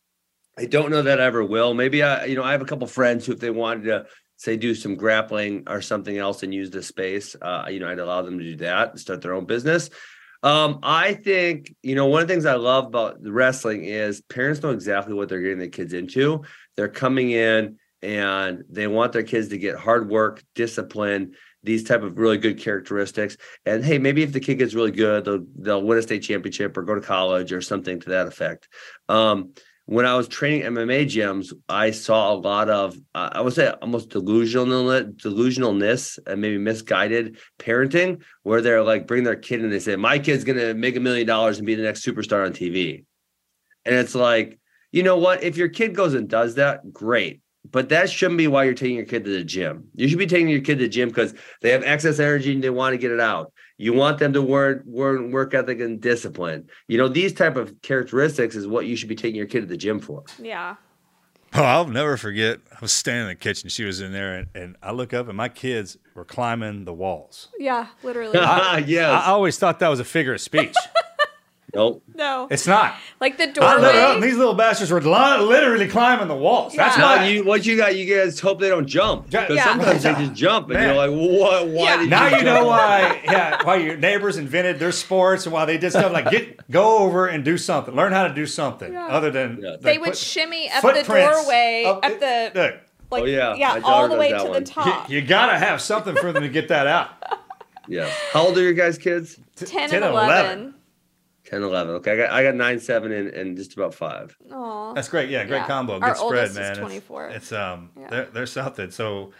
I don't know that I ever will. Maybe I, you know, I have a couple friends who, if they wanted to say do some grappling or something else and use the space, uh, you know, I'd allow them to do that and start their own business. Um, I think, you know, one of the things I love about the wrestling is parents know exactly what they're getting their kids into. They're coming in and they want their kids to get hard work, discipline, these type of really good characteristics. And hey, maybe if the kid gets really good, they'll they'll win a state championship or go to college or something to that effect. Um, when I was training M M A gyms, I saw a lot of, uh, I would say almost delusional, delusionalness and maybe misguided parenting, where they're like bring their kid and they say, my kid's going to make a million dollars and be the next superstar on T V. And it's like, you know what? If your kid goes and does that, great. But that shouldn't be why you're taking your kid to the gym. You should be taking your kid to the gym because they have excess energy and they want to get it out. You want them to work, work, work ethic and discipline. You know, these type of characteristics is what you should be taking your kid to the gym for. Yeah. Oh, I'll never forget. I was standing in the kitchen. She was in there, and, and I look up, and my kids were climbing the walls. Yeah, literally. I, yes. I always thought that was a figure of speech. Nope. no. It's not. Like the I looked up, and doorway. these little bastards were li- literally climbing the walls. That's Yeah. No, why. you what you got? You guys hope they don't jump because Yeah. sometimes they just jump, and Man. you're like, "What? Why Yeah. did Now you you know jump?" why. Yeah, why your neighbors invented their sports and why they did stuff like get go over and do something, learn how to do something Yeah. other than Yeah. They like, would put shimmy up the footprints doorway, up- up the Look, like Oh, yeah. yeah, My all daughter the way does to that the one. top. you, you gotta have something for them to get that out. Yeah. How old are your guys' kids? ten, ten and and eleven. ten, eleven. Okay, I got I got nine, seven, and, and just about five. Aw. That's great. Yeah, great Yeah. combo. Our Good spread, oldest is man. It's- twenty-four. It's, um, Yeah. there, there's something. So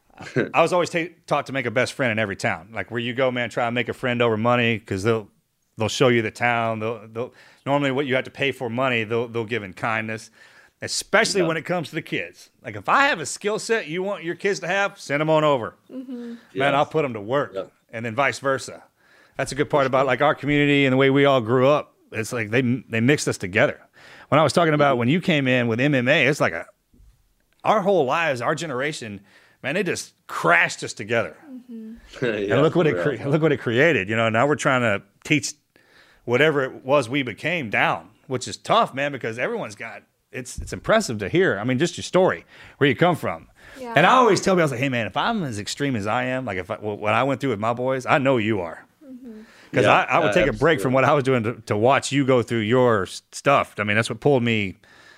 I was always ta- taught to make a best friend in every town. Like where you go, man, try and make a friend over money because they'll they'll show you the town. They'll they'll normally what you have to pay for money they'll they'll give in kindness. especially Yeah. when it comes to the kids. Like if I have a skill set you want your kids to have, send them on over. Mm-hmm. Man, Yes. I'll put them to work, Yeah. and then vice versa. That's a good part about like our community and the way we all grew up. It's like they they mixed us together. When I was talking about when you came in with M M A, it's like a our whole lives, our generation, man, they just crashed us together. Yeah, And look what it for real. cre- look what it created. You know, now we're trying to teach whatever it was we became down, which is tough, man, because everyone's got it's it's impressive to hear. I mean, just your story, where you come from. Yeah. And I always tell people, I was like, hey, man, if I'm as extreme as I am, like if I, what I went through with my boys, I know you are. Because Yeah, I, I would uh, take a break absolutely. from what I was doing to, to watch you go through your s- stuff. I mean, that's what pulled me.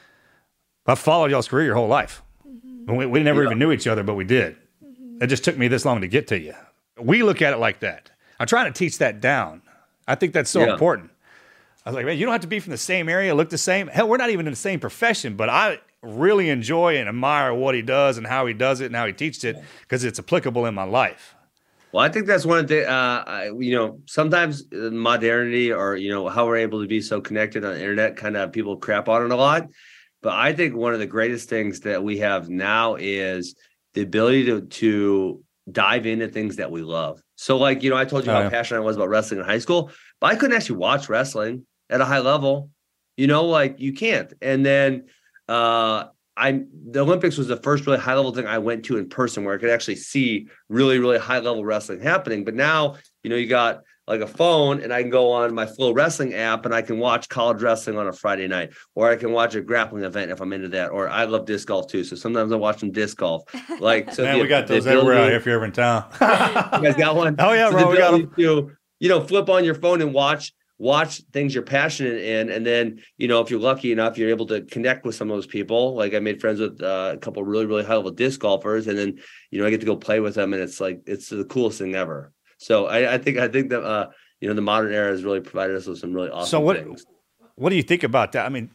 I've followed y'all's career your whole life. And We, we never Yeah. even knew each other, but we did. It just took me this long to get to you. We look at it like that. I'm trying to teach that down. I think that's so Yeah. important. I was like, man, you don't have to be from the same area, look the same. Hell, we're not even in the same profession, but I really enjoy and admire what he does and how he does it and how he teaches it because it's applicable in my life. Well, I think that's one of the, uh, I, you know, sometimes uh, modernity or, you know, how we're able to be so connected on the internet, kind of people crap on it a lot. But I think one of the greatest things that we have now is the ability to, to dive into things that we love. So like, you know, I told you Oh, how yeah. passionate I was about wrestling in high school, but I couldn't actually watch wrestling at a high level, you know, like you can't. And then, uh, I the Olympics was the first really high level thing I went to in person where I could actually see really, really high level wrestling happening. But now, you know, you got like a phone and I can go on my Flow Wrestling app and I can watch college wrestling on a Friday night, or I can watch a grappling event if I'm into that. Or I love disc golf too. So sometimes I watch some disc golf. Like, so Man, the- we got the those everywhere out ability- here if you're ever in town. You guys got one? Oh, yeah, So bro, the we got 'em. ability to, you know, flip on your phone and watch watch things you're passionate in. And then, you know, if you're lucky enough, you're able to connect with some of those people. Like I made friends with uh, a couple of really, really high level disc golfers. And then, you know, I get to go play with them. And it's like, it's the coolest thing ever. So I, I think, I think that, uh, you know, the modern era has really provided us with some really awesome So what things. what do you think about that? I mean,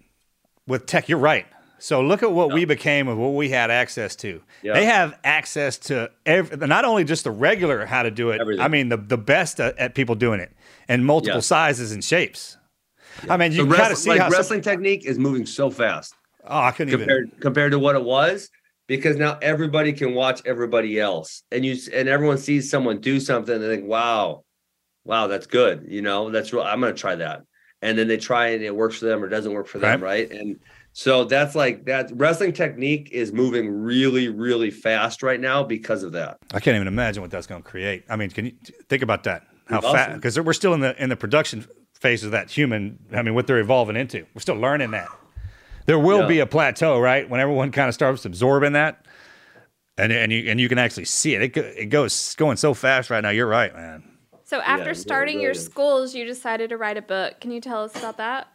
with tech, you're right. So look at what we became and what we had access to. Yeah. They have access to every, not only just the regular how to do it. Everything. I mean, the the best at, at people doing it in multiple Yeah. sizes and shapes. I mean, you So can kind of wrestling, see like how. some- wrestling technique is moving so fast. oh, I couldn't even. compared compared to what it was, because now everybody can watch everybody else, and you and everyone sees someone do something and they think, wow, wow, that's good, you know, that's real, I'm gonna try that, and then they try and it works for them or doesn't work for them, right? And so that's like that wrestling technique is moving really, really fast right now because of that. I can't even imagine what that's going to create. I mean, can you think about that? How It's fast? awesome. Because we're still in the in the production phase of that human. I mean, what they're evolving into. We're still learning that. There will Yeah. be a plateau, right? When everyone kind of starts absorbing that, and and you and you can actually see it. It go- it goes going so fast right now. You're right, man. So after really, starting really your is. schools, you decided to write a book. Can you tell us about that?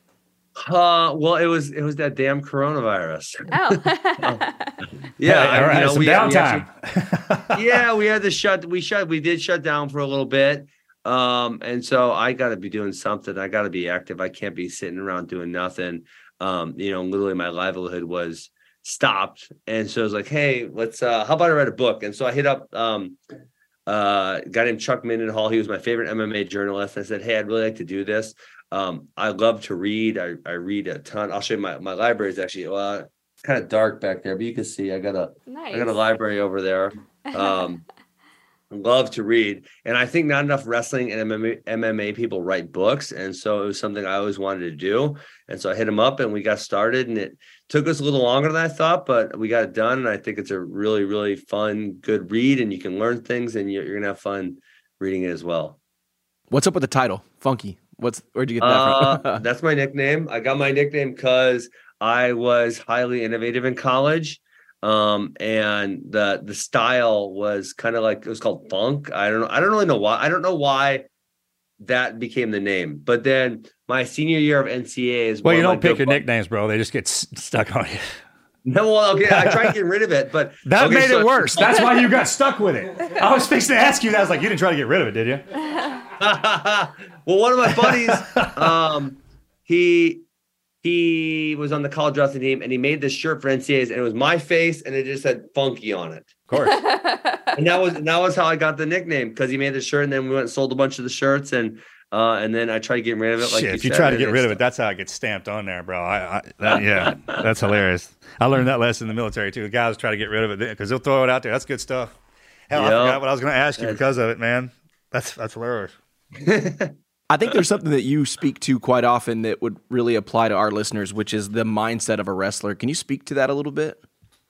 Uh, well, it was it was that damn coronavirus. Oh. Yeah, Hey, I- all right, you know, some we- we actually- downtime. yeah, we had to shut. We shut. We did shut down for a little bit, um, and so I got to be doing something. I got to be active. I can't be sitting around doing nothing. Um, you know, literally, my livelihood was stopped, and so I was like, "Hey, let's. Uh, how about I write a book?" And so I hit up um, uh, a guy named Chuck Mindenhall. He was my favorite M M A journalist. I said, "Hey, I'd really like to do this. Um, I love to read. I, I read a ton. I'll show you my my library is actually well, it's kind of dark back there, but you can see I got a Nice. I got a library over there. Um, love to read, and I think not enough wrestling and M M A, M M A people write books, and so it was something I always wanted to do. And so I hit him up, and we got started. And it took us a little longer than I thought, but we got it done. And I think it's a really, really fun, good read, and you can learn things, and you're, you're gonna have fun reading it as well. What's up with the title? Funky. What's where'd you get that Uh, from? that's my nickname. I got my nickname because I was highly innovative in college. Um, and the the style was kind of like it was called funk. I don't know. I don't really know why. I don't know why that became the name. But then my senior year of N C A A is Well, one you of my don't pick good your bu- nicknames, bro. They just get s- stuck on you. No, well, okay. I tried getting rid of it, but That okay, made so- it worse. That's why you got stuck with it. I was fixing to ask you that. I was like, you didn't try to get rid of it, did you? Well, one of my buddies, um, he he was on the college wrestling team, and he made this shirt for N C A As, and it was my face, and it just said "funky" on it. Of course. And that was that was how I got the nickname, because he made the shirt, and then we went and sold a bunch of the shirts, and Uh, and then I tried getting rid of it. Like Shit, you if you said, try to and get rid it's- of it, that's how it gets stamped on there, bro. I, I that, yeah, that's hilarious. I learned that lesson in the military too. The guys try to get rid of it because they'll throw it out there. That's good stuff. Hell, I Yep. forgot what I was going to ask you because of it, man. That's that's hilarious. I think there's something that you speak to quite often that would really apply to our listeners, which is the mindset of a wrestler. Can you speak to that a little bit?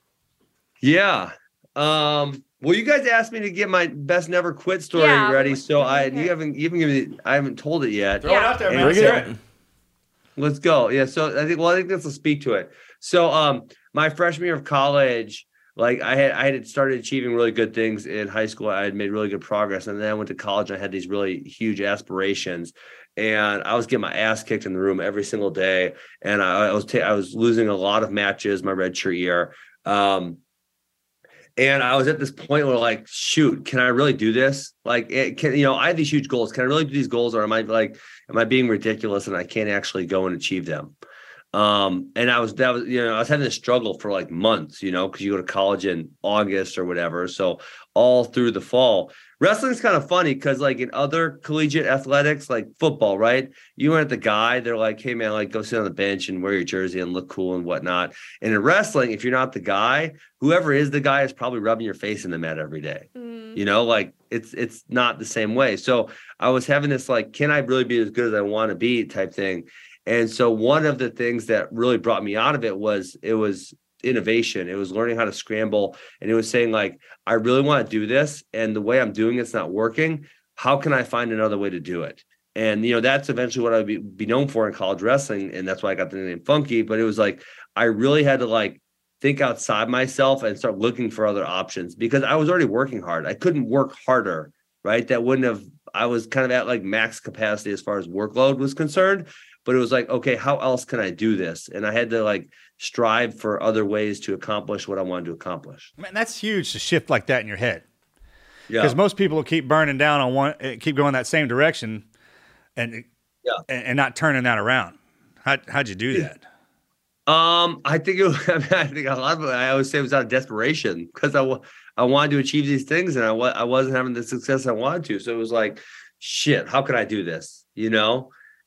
Yeah. Um, well, you guys asked me to get my best never quit story Yeah, ready, we- so we I hear you it. haven't you haven't given me I haven't told it yet. Throw it out there, And man. Let's so- hear it. Let's go. Yeah. So I think well, I think this will speak to it. So um my freshman year of college, like I had I had started achieving really good things in high school. I had made really good progress. And then I went to college and I had these really huge aspirations. And I was getting my ass kicked in the room every single day. And I, I was ta- I was losing a lot of matches my redshirt year. Um And I was at this point where, like, shoot, can I really do this? Like, it can, you know, I have these huge goals. Can I really do these goals, or am I like, am I being ridiculous and I can't actually go and achieve them? Um, and I was, that was, you know, I was having this struggle for like months, you know, because you go to college in August or whatever. So all through the fall. Wrestling's kind of funny because, like, in other collegiate athletics, like football, right? You aren't the guy. They're like, hey, man, like, go sit on the bench and wear your jersey and look cool and whatnot. And in wrestling, if you're not the guy, whoever is the guy is probably rubbing your face in the mat every day. Mm. You know, like, it's it's not the same way. So I was having this, like, can I really be as good as I want to be type thing. And so one of the things that really brought me out of it was it was innovation. It was learning how to scramble. And it was saying, like, I really want to do this. And the way I'm doing it's not working. How can I find another way to do it? And, you know, that's eventually what I would be, be known for in college wrestling. And that's why I got the name Funky. But it was like, I really had to, like, think outside myself and start looking for other options because I was already working hard. I couldn't work harder, right? That wouldn't have, I was kind of at like max capacity as far as workload was concerned. But it was like, okay, how else can I do this? And I had to, like, strive for other ways to accomplish what I wanted to accomplish. Man, that's huge to shift like that in your head. Yeah. Because most people will keep burning down on one, eh, keep going that same direction, and Yeah. and, and not turning that around. How how'd you do that? Um, I think it was, I, mean, I think a lot of it, I always say it was out of desperation because I, wa- I wanted to achieve these things and I, wa- I wasn't having the success I wanted to. So it was like, shit, how can I do this? You know?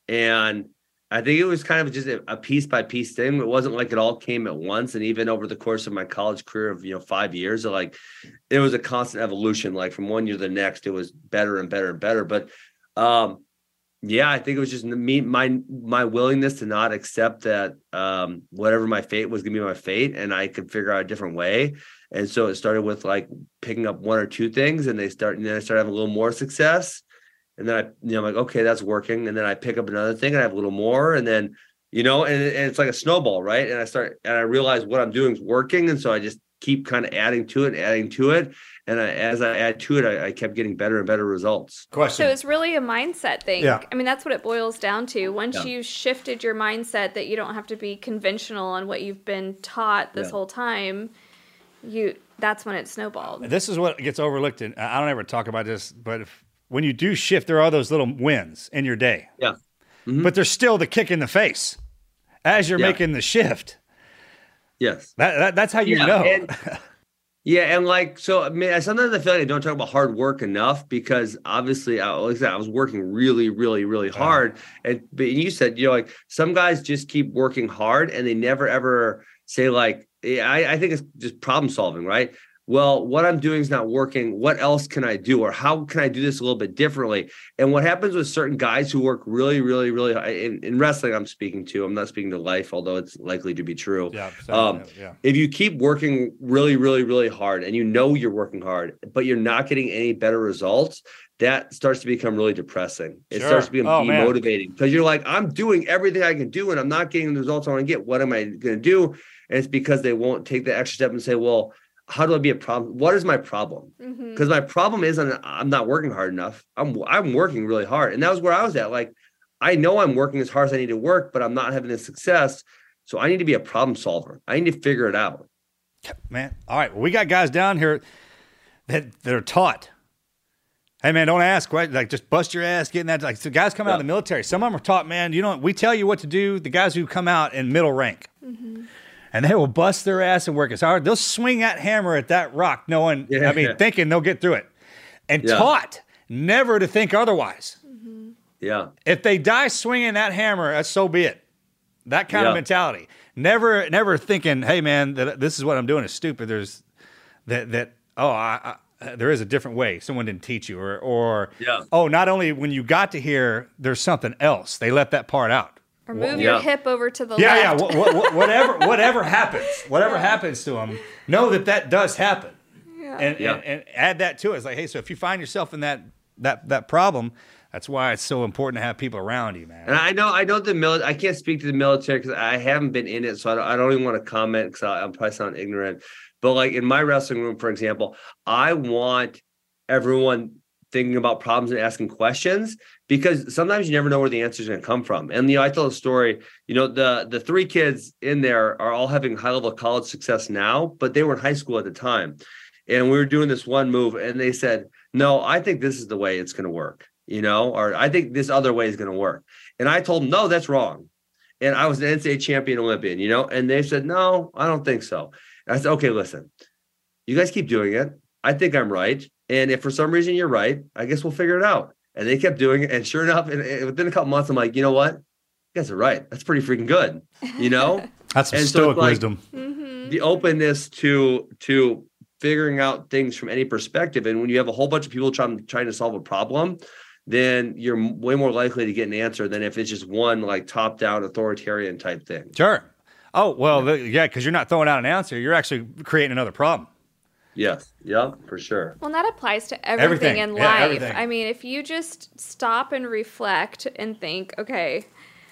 And I think it was kind of just a, a piece by piece thing. It wasn't like it all came at once. And even over the course of my college career of, you know, five years, like it was a constant evolution. Like from one year to the next, it was better and better and better. But um, yeah, I think it was just me, my, my willingness to not accept that um, whatever my fate was going to be my fate, and I could figure out a different way. And so it started with like picking up one or two things, and they start, and then I started having a little more success. And then I, you know, I'm like, okay, that's working. And then I pick up another thing and I have a little more. And then, you know, and, and it's like a snowball, right? And I start, and I realize what I'm doing is working. And so I just keep kind of adding to it, adding to it. And I, as I add to it, I, I kept getting better and better results. Question. So it's really a mindset thing. Yeah. I mean, that's what it boils down to. Once Yeah. you shifted your mindset that you don't have to be conventional on what you've been taught this Yeah. whole time, you that's when it snowballed. This is what gets overlooked. And I don't ever talk about this, but if, when you do shift, there are those little wins in your day. Yeah. Mm-hmm. But there's still the kick in the face as you're Yeah. making the shift. Yes. That, that that's how you Yeah, know. and- Yeah, and like, so I mean, I sometimes I feel like I don't talk about hard work enough because obviously, I, like I said, I was working really, really, really hard. And but you said, you know, like some guys just keep working hard and they never ever say like, I, I think it's just problem solving, right? Well, what I'm doing is not working. What else can I do? Or how can I do this a little bit differently? And what happens with certain guys who work really, really, really hard, in, in wrestling, I'm speaking to, I'm not speaking to life, although it's likely to be true. yeah, Um, yeah. If you keep working really, really, really hard and you know you're working hard, but you're not getting any better results, that starts to become really depressing. It Sure. starts to become Oh, man. demotivating because you're like, I'm doing everything I can do and I'm not getting the results I want to get. What am I going to do? And it's because they won't take the extra step and say, well, how do I be a problem? What is my problem? Mm-hmm. Because my problem isn't I'm not working hard enough. I'm I'm working really hard. And that was where I was at. Like, I know I'm working as hard as I need to work, but I'm not having the success. So I need to be a problem solver. I need to figure it out. Man. All right. Well, we got guys down here that, that are taught. Hey, man, don't ask. Right? Like, just bust your ass getting that. Like, so guys come out of the military. Some of them are taught, man, you know, we tell you what to do. The guys who come out in middle rank. Mm-hmm. And they will bust their ass and work as hard. They'll swing that hammer at that rock, knowing, Yeah. I mean, thinking they'll get through it. And Yeah. taught never to think otherwise. Mm-hmm. Yeah. If they die swinging that hammer, that's so be it. That kind Yeah. of mentality. Never, never thinking, hey man, that this is what I'm doing is stupid. There's that that oh, I, I, there is a different way. Someone didn't teach you, or or Yeah. oh, not only when you got to here, there's something else. They left that part out. Or move Yeah. your hip over to the Yeah, left. yeah. Wh- wh- whatever, whatever happens, whatever happens to them, know that that does happen, Yeah. and, Yeah. and and add that to it. It's like, hey, so if you find yourself in that that that problem, that's why it's so important to have people around you, man. And I know, I know the military. I can't speak to the military because I haven't been in it, so I don't, I don't even want to comment because I'm probably sound ignorant. But like in my wrestling room, for example, I want everyone thinking about problems and asking questions because sometimes you never know where the answer is going to come from. And you know, I tell a story. You know, the the three kids in there are all having high level college success now, but they were in high school at the time, and we were doing this one move, and they said, "No, I think this is the way it's going to work." You know, or I think this other way is going to work. And I told them, no, that's wrong. And I was an N C double A champion Olympian, you know, and they said, no, I don't think so. And I said, okay, listen, you guys keep doing it. I think I'm right. And if for some reason you're right, I guess we'll figure it out. And they kept doing it. And sure enough, and, and within a couple months, I'm like, you know what? You guys are right. That's pretty freaking good. You know, That's some and so stoic it's like- wisdom. Mm-hmm. the openness to, to figuring out things from any perspective. And when you have a whole bunch of people trying, trying to solve a problem, then you're way more likely to get an answer than if it's just one like top down authoritarian type thing. Sure. Oh well, the, yeah, because you're not throwing out an answer. You're actually creating another problem. Yes. Yeah, for sure. Well, and that applies to everything, Everything. in Yeah, life. everything. I mean, if you just stop and reflect and think, okay,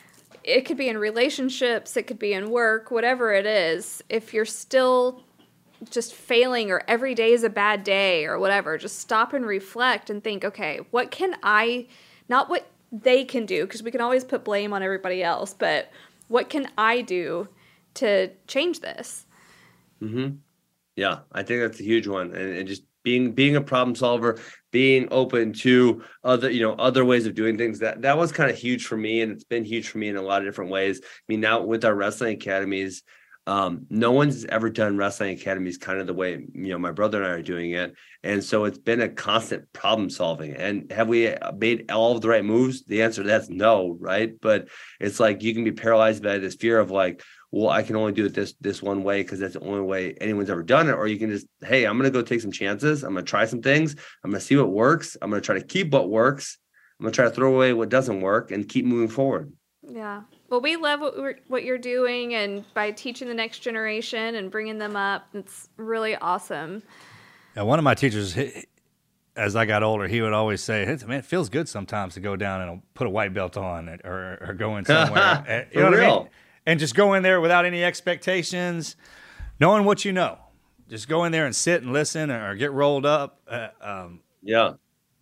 it could be in relationships, it could be in work, whatever it is, if you're still just failing or every day is a bad day or whatever, just stop and reflect and think, okay, what can I, not what they can do, because we can always put blame on everybody else, but what can I do to change this? Mm-hmm. Yeah, I think that's a huge one. And, and just being being a problem solver, being open to other, you know, other ways of doing things. That that was kind of huge for me. And it's been huge for me in a lot of different ways. I mean, now with our wrestling academies, Um, no one's ever done wrestling academies kind of the way, you know, my brother and I are doing it. And so it's been a constant problem solving. And have we made all of the right moves? The answer to that's no, right? But it's like you can be paralyzed by this fear of like, well, I can only do it this this one way because that's the only way anyone's ever done it. Or you can just, hey, I'm going to go take some chances. I'm going to try some things. I'm going to see what works. I'm going to try to keep what works. I'm going to try to throw away what doesn't work and keep moving forward. Yeah. Well, we love what we're, what you're doing, and by teaching the next generation and bringing them up, it's really awesome. Yeah, one of my teachers, he, as I got older, he would always say, hey, "Man, it feels good sometimes to go down and put a white belt on, or or go in somewhere, and, you know For what I real. mean? And just go in there without any expectations, knowing what you know. Just go in there and sit and listen, or get rolled up. Uh, um, Yeah.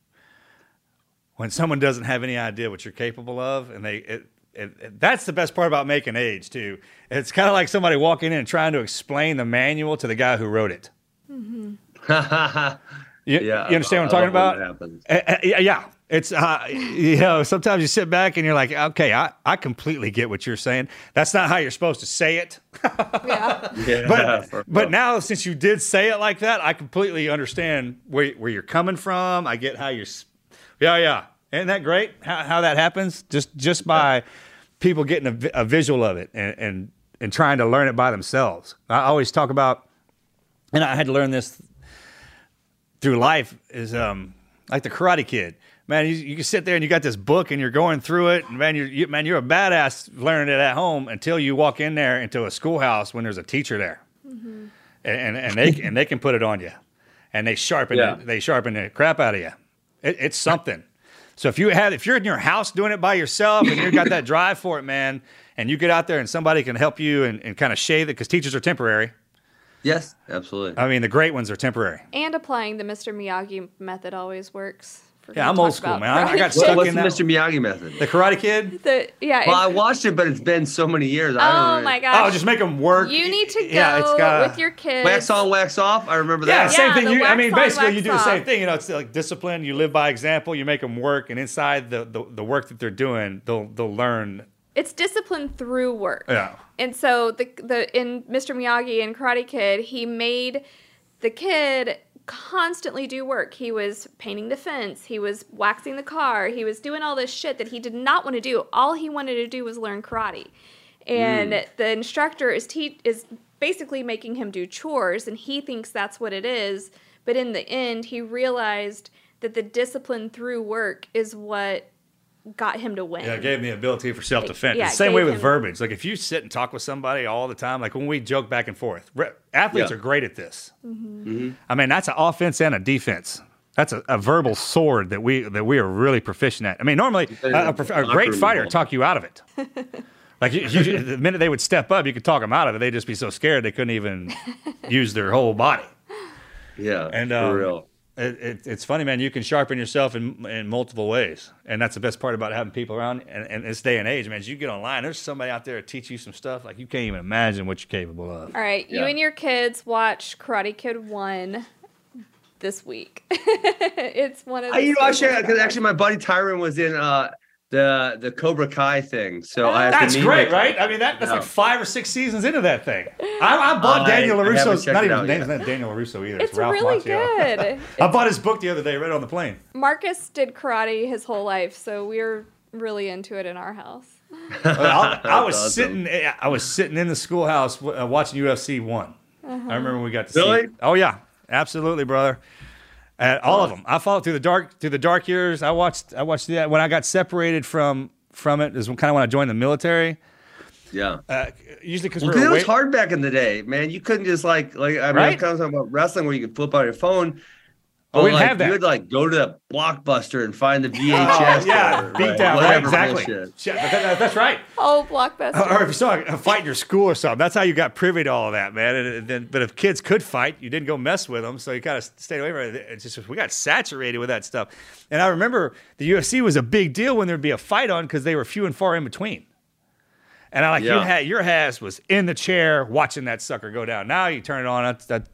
when someone doesn't have any idea what you're capable of, and they it, it, it, that's the best part about making age too. It's kind of like somebody walking in and trying to explain the manual to the guy who wrote it. Mm-hmm. You, Yeah, you understand what I I'm talking love when about? that happens. Uh, uh, yeah, yeah. It's uh, you know, sometimes you sit back and you're like, okay, I, I completely get what you're saying. That's not how you're supposed to say it. Yeah. Yeah, But for but real. now since you did say it like that, I completely understand where where you're coming from. I get how you're. s- Yeah, yeah. Isn't that great? How how that happens just just by people getting a, vi- a visual of it and, and and trying to learn it by themselves. I always talk about, and I had to learn this through life, is um like the Karate Kid. Man, you, you can sit there and you got this book and you're going through it, and man, you're you, man, you're a badass learning it at home until you walk in there into a schoolhouse when there's a teacher there, Mm-hmm. and and they and they can put it on you, and they sharpen Yeah. it, they sharpen the crap out of you. It, it's something. So if you have if you're in your house doing it by yourself and you got that drive for it, man, and you get out there and somebody can help you and, and kind of shade it, because teachers are temporary. Yes, absolutely. I mean, the great ones are temporary. And applying the Mister Miyagi method always works. If we're Yeah, gonna I'm talk old school, about man. I- I got karate. stuck What, what's in the that- Mister Miyagi method? The Karate Kid. The, yeah. Well, I if- watched it, but it's been so many years. I don't oh really- my gosh. Oh, just make them work. You need to go Yeah, it's got with your kids. Wax on, wax off. I remember Yeah, that. same Yeah, thing. the You, I wax mean, on, basically, you wax do the same off. thing. You know, it's like discipline. You live by example. You make them work, and inside the, the, the work that they're doing, they'll they'll learn. It's discipline through work. Yeah. And so the the in Mister Miyagi and Karate Kid, he made the kid constantly do work. He was painting the fence. He was waxing the car. He was doing all this shit that he did not want to do. All he wanted to do was learn karate. And mm. the instructor is te- is basically making him do chores, and he thinks that's what it is. But in the end, he realized that the discipline through work is what got him to win. Yeah, it gave him the ability for self-defense. Yeah, the same way with him... verbiage. Like if you sit and talk with somebody all the time, like when we joke back and forth, athletes yeah. are great at this. Mm-hmm. Mm-hmm. I mean, that's an offense and a defense. That's a, a verbal sword that we that we are really proficient at. I mean, normally a, a, a great fighter talk you out of it. Like you, you, the minute they would step up, you could talk them out of it. They'd just be so scared they couldn't even use their whole body. Yeah, and for um, real. It, it, it's funny, man. You can sharpen yourself in in multiple ways, and that's the best part about having people around. And, and this day and age, man, as you get online, there's somebody out there to teach you some stuff like you can't even imagine what you're capable of. All right, yeah. You and your kids watch Karate Kid one this week. It's one of the. I, you know, actually, because actually, my buddy Tyron was in uh, the the Cobra Kai thing, so I have that's to great, it. right? I mean, that, that's no. like five or six seasons into that thing. I, I bought uh, Daniel LaRusso's. Not even name's not Daniel LaRusso either. It's, it's Ralph really Macchio. good. I bought his book the other day. Read it on the plane. Marcus did karate his whole life, so we're really into it in our house. I, I was awesome. sitting. I was sitting in the schoolhouse uh, watching U F C one. Uh-huh. I remember when we got to really? see. Oh yeah, absolutely, brother. And all of them. I followed through the dark through the dark years. I watched. I watched that when I got separated from. From it is kind of when I joined the military. Yeah. Uh, usually because well, we it was wait- hard back in the day, man. You couldn't just like like I mean, right? I'm kind of talking about wrestling where you could flip out your phone. Oh, we didn't like, have that. You would like go to the Blockbuster and find the V H S. Oh, yeah, or, beat right, down. Right, exactly. Bullshit. Yeah, that, that's right. Oh, Blockbuster. Or if you saw a fight in your school or something, that's how you got privy to all of that, man. And, and then, but if kids could fight, you didn't go mess with them, so you kind of stayed away from it. It's just we got saturated with that stuff. And I remember the U F C was a big deal when there'd be a fight on because they were few and far in between. And I like yeah. you had your ass was in the chair watching that sucker go down. Now you turn it on. That, that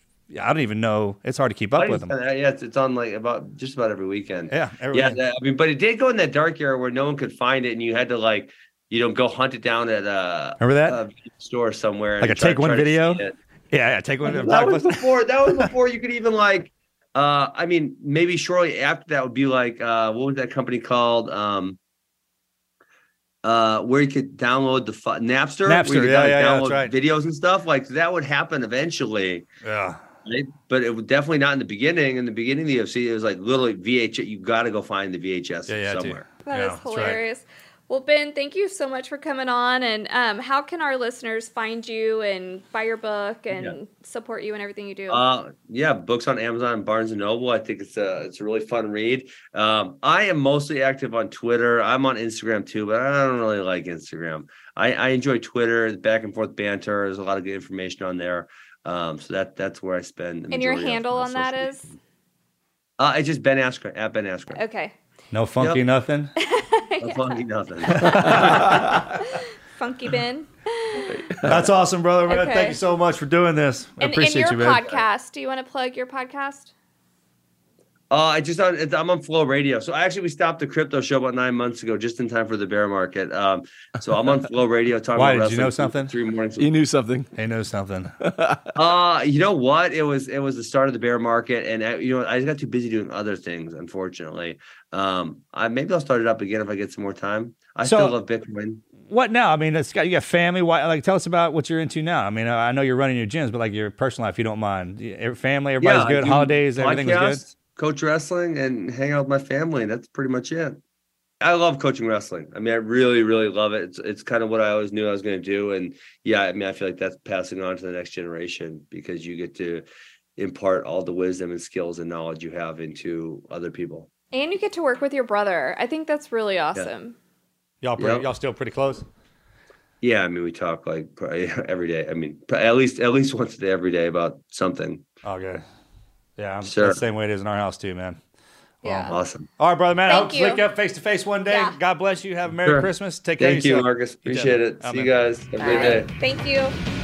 I don't even know. It's hard to keep up with them. Yeah, it's, it's on like about just about every weekend. Yeah, every yeah. weekend. That, I mean, but it did go in that dark era where no one could find it, and you had to like, you know, go hunt it down at a, Remember that? a store somewhere. Like a try, take one video. Yeah, yeah, take one. That was before. That was before you could even like. Uh, I mean, maybe shortly after that would be like, uh, what was that company called? Um, uh, where you could download the fu- Napster. Napster, where you could yeah, down- yeah, download that's right. videos and stuff. Like that would happen eventually. Yeah. Right? But it was definitely not in the beginning. In the beginning of the U F C, it was like literally V H S. You got to go find the V H S yeah, yeah, somewhere. Too. That yeah, is hilarious. Right. Well, Ben, thank you so much for coming on. And um, how can our listeners find you and buy your book and yeah. support you and everything you do? Uh, yeah, books on Amazon and Barnes and Noble. I think it's a it's a really fun read. Um, I am mostly active on Twitter. I'm on Instagram too, but I don't really like Instagram. I, I enjoy Twitter, the back and forth banter. There's a lot of good information on there. Um, so that that's where I spend. The and your handle on that media. is? Uh, it's just Ben Askren at Ben Askren. Okay. No funky yep. nothing. No funky nothing. Funky Ben. That's awesome, brother. Man. Okay. Thank you so much for doing this. I and, appreciate and you, your man. podcast. Do you want to plug your podcast? Uh, I just on I'm on Flow Radio. So actually, we stopped the crypto show about nine months ago, just in time for the bear market. Um, so I'm on Flow Radio talking Why, about did you know something? Three mornings. You knew something. He knows something. uh, you know what? It was it was the start of the bear market, and I, you know I just got too busy doing other things. Unfortunately, um, I maybe I'll start it up again if I get some more time. I So- still love Bitcoin. What now? I mean, it's got you got family. Why? Like, tell us about what you're into now. I mean, I know you're running your gyms, but like your personal life, if you don't mind. Your family, everybody's Yeah, I good. do Holidays, everything was good. podcasts, coach wrestling, and hang out with my family. That's pretty much it. I love coaching wrestling. I mean, I really, really love it. It's it's kind of what I always knew I was going to do. And yeah, I mean, I feel like that's passing on to the next generation because you get to impart all the wisdom and skills and knowledge you have into other people. And you get to work with your brother. I think that's really awesome. Y'all, pretty, Yep. y'all still pretty close. Yeah, I mean, we talk like probably every day. I mean, at least at least once a day, every day about something. Okay. Yeah, I'm Sure. that's the same way it is in our house too, man. Yeah. Awesome. All right, brother, man. I Thank hope to you. link up face to face one day. Yeah. God bless you. Have a Merry Sure. Christmas. Take care Thank of you, yourself. Marcus. You too. Appreciate it. See Amen. you guys. Have a All great right. day. Thank you.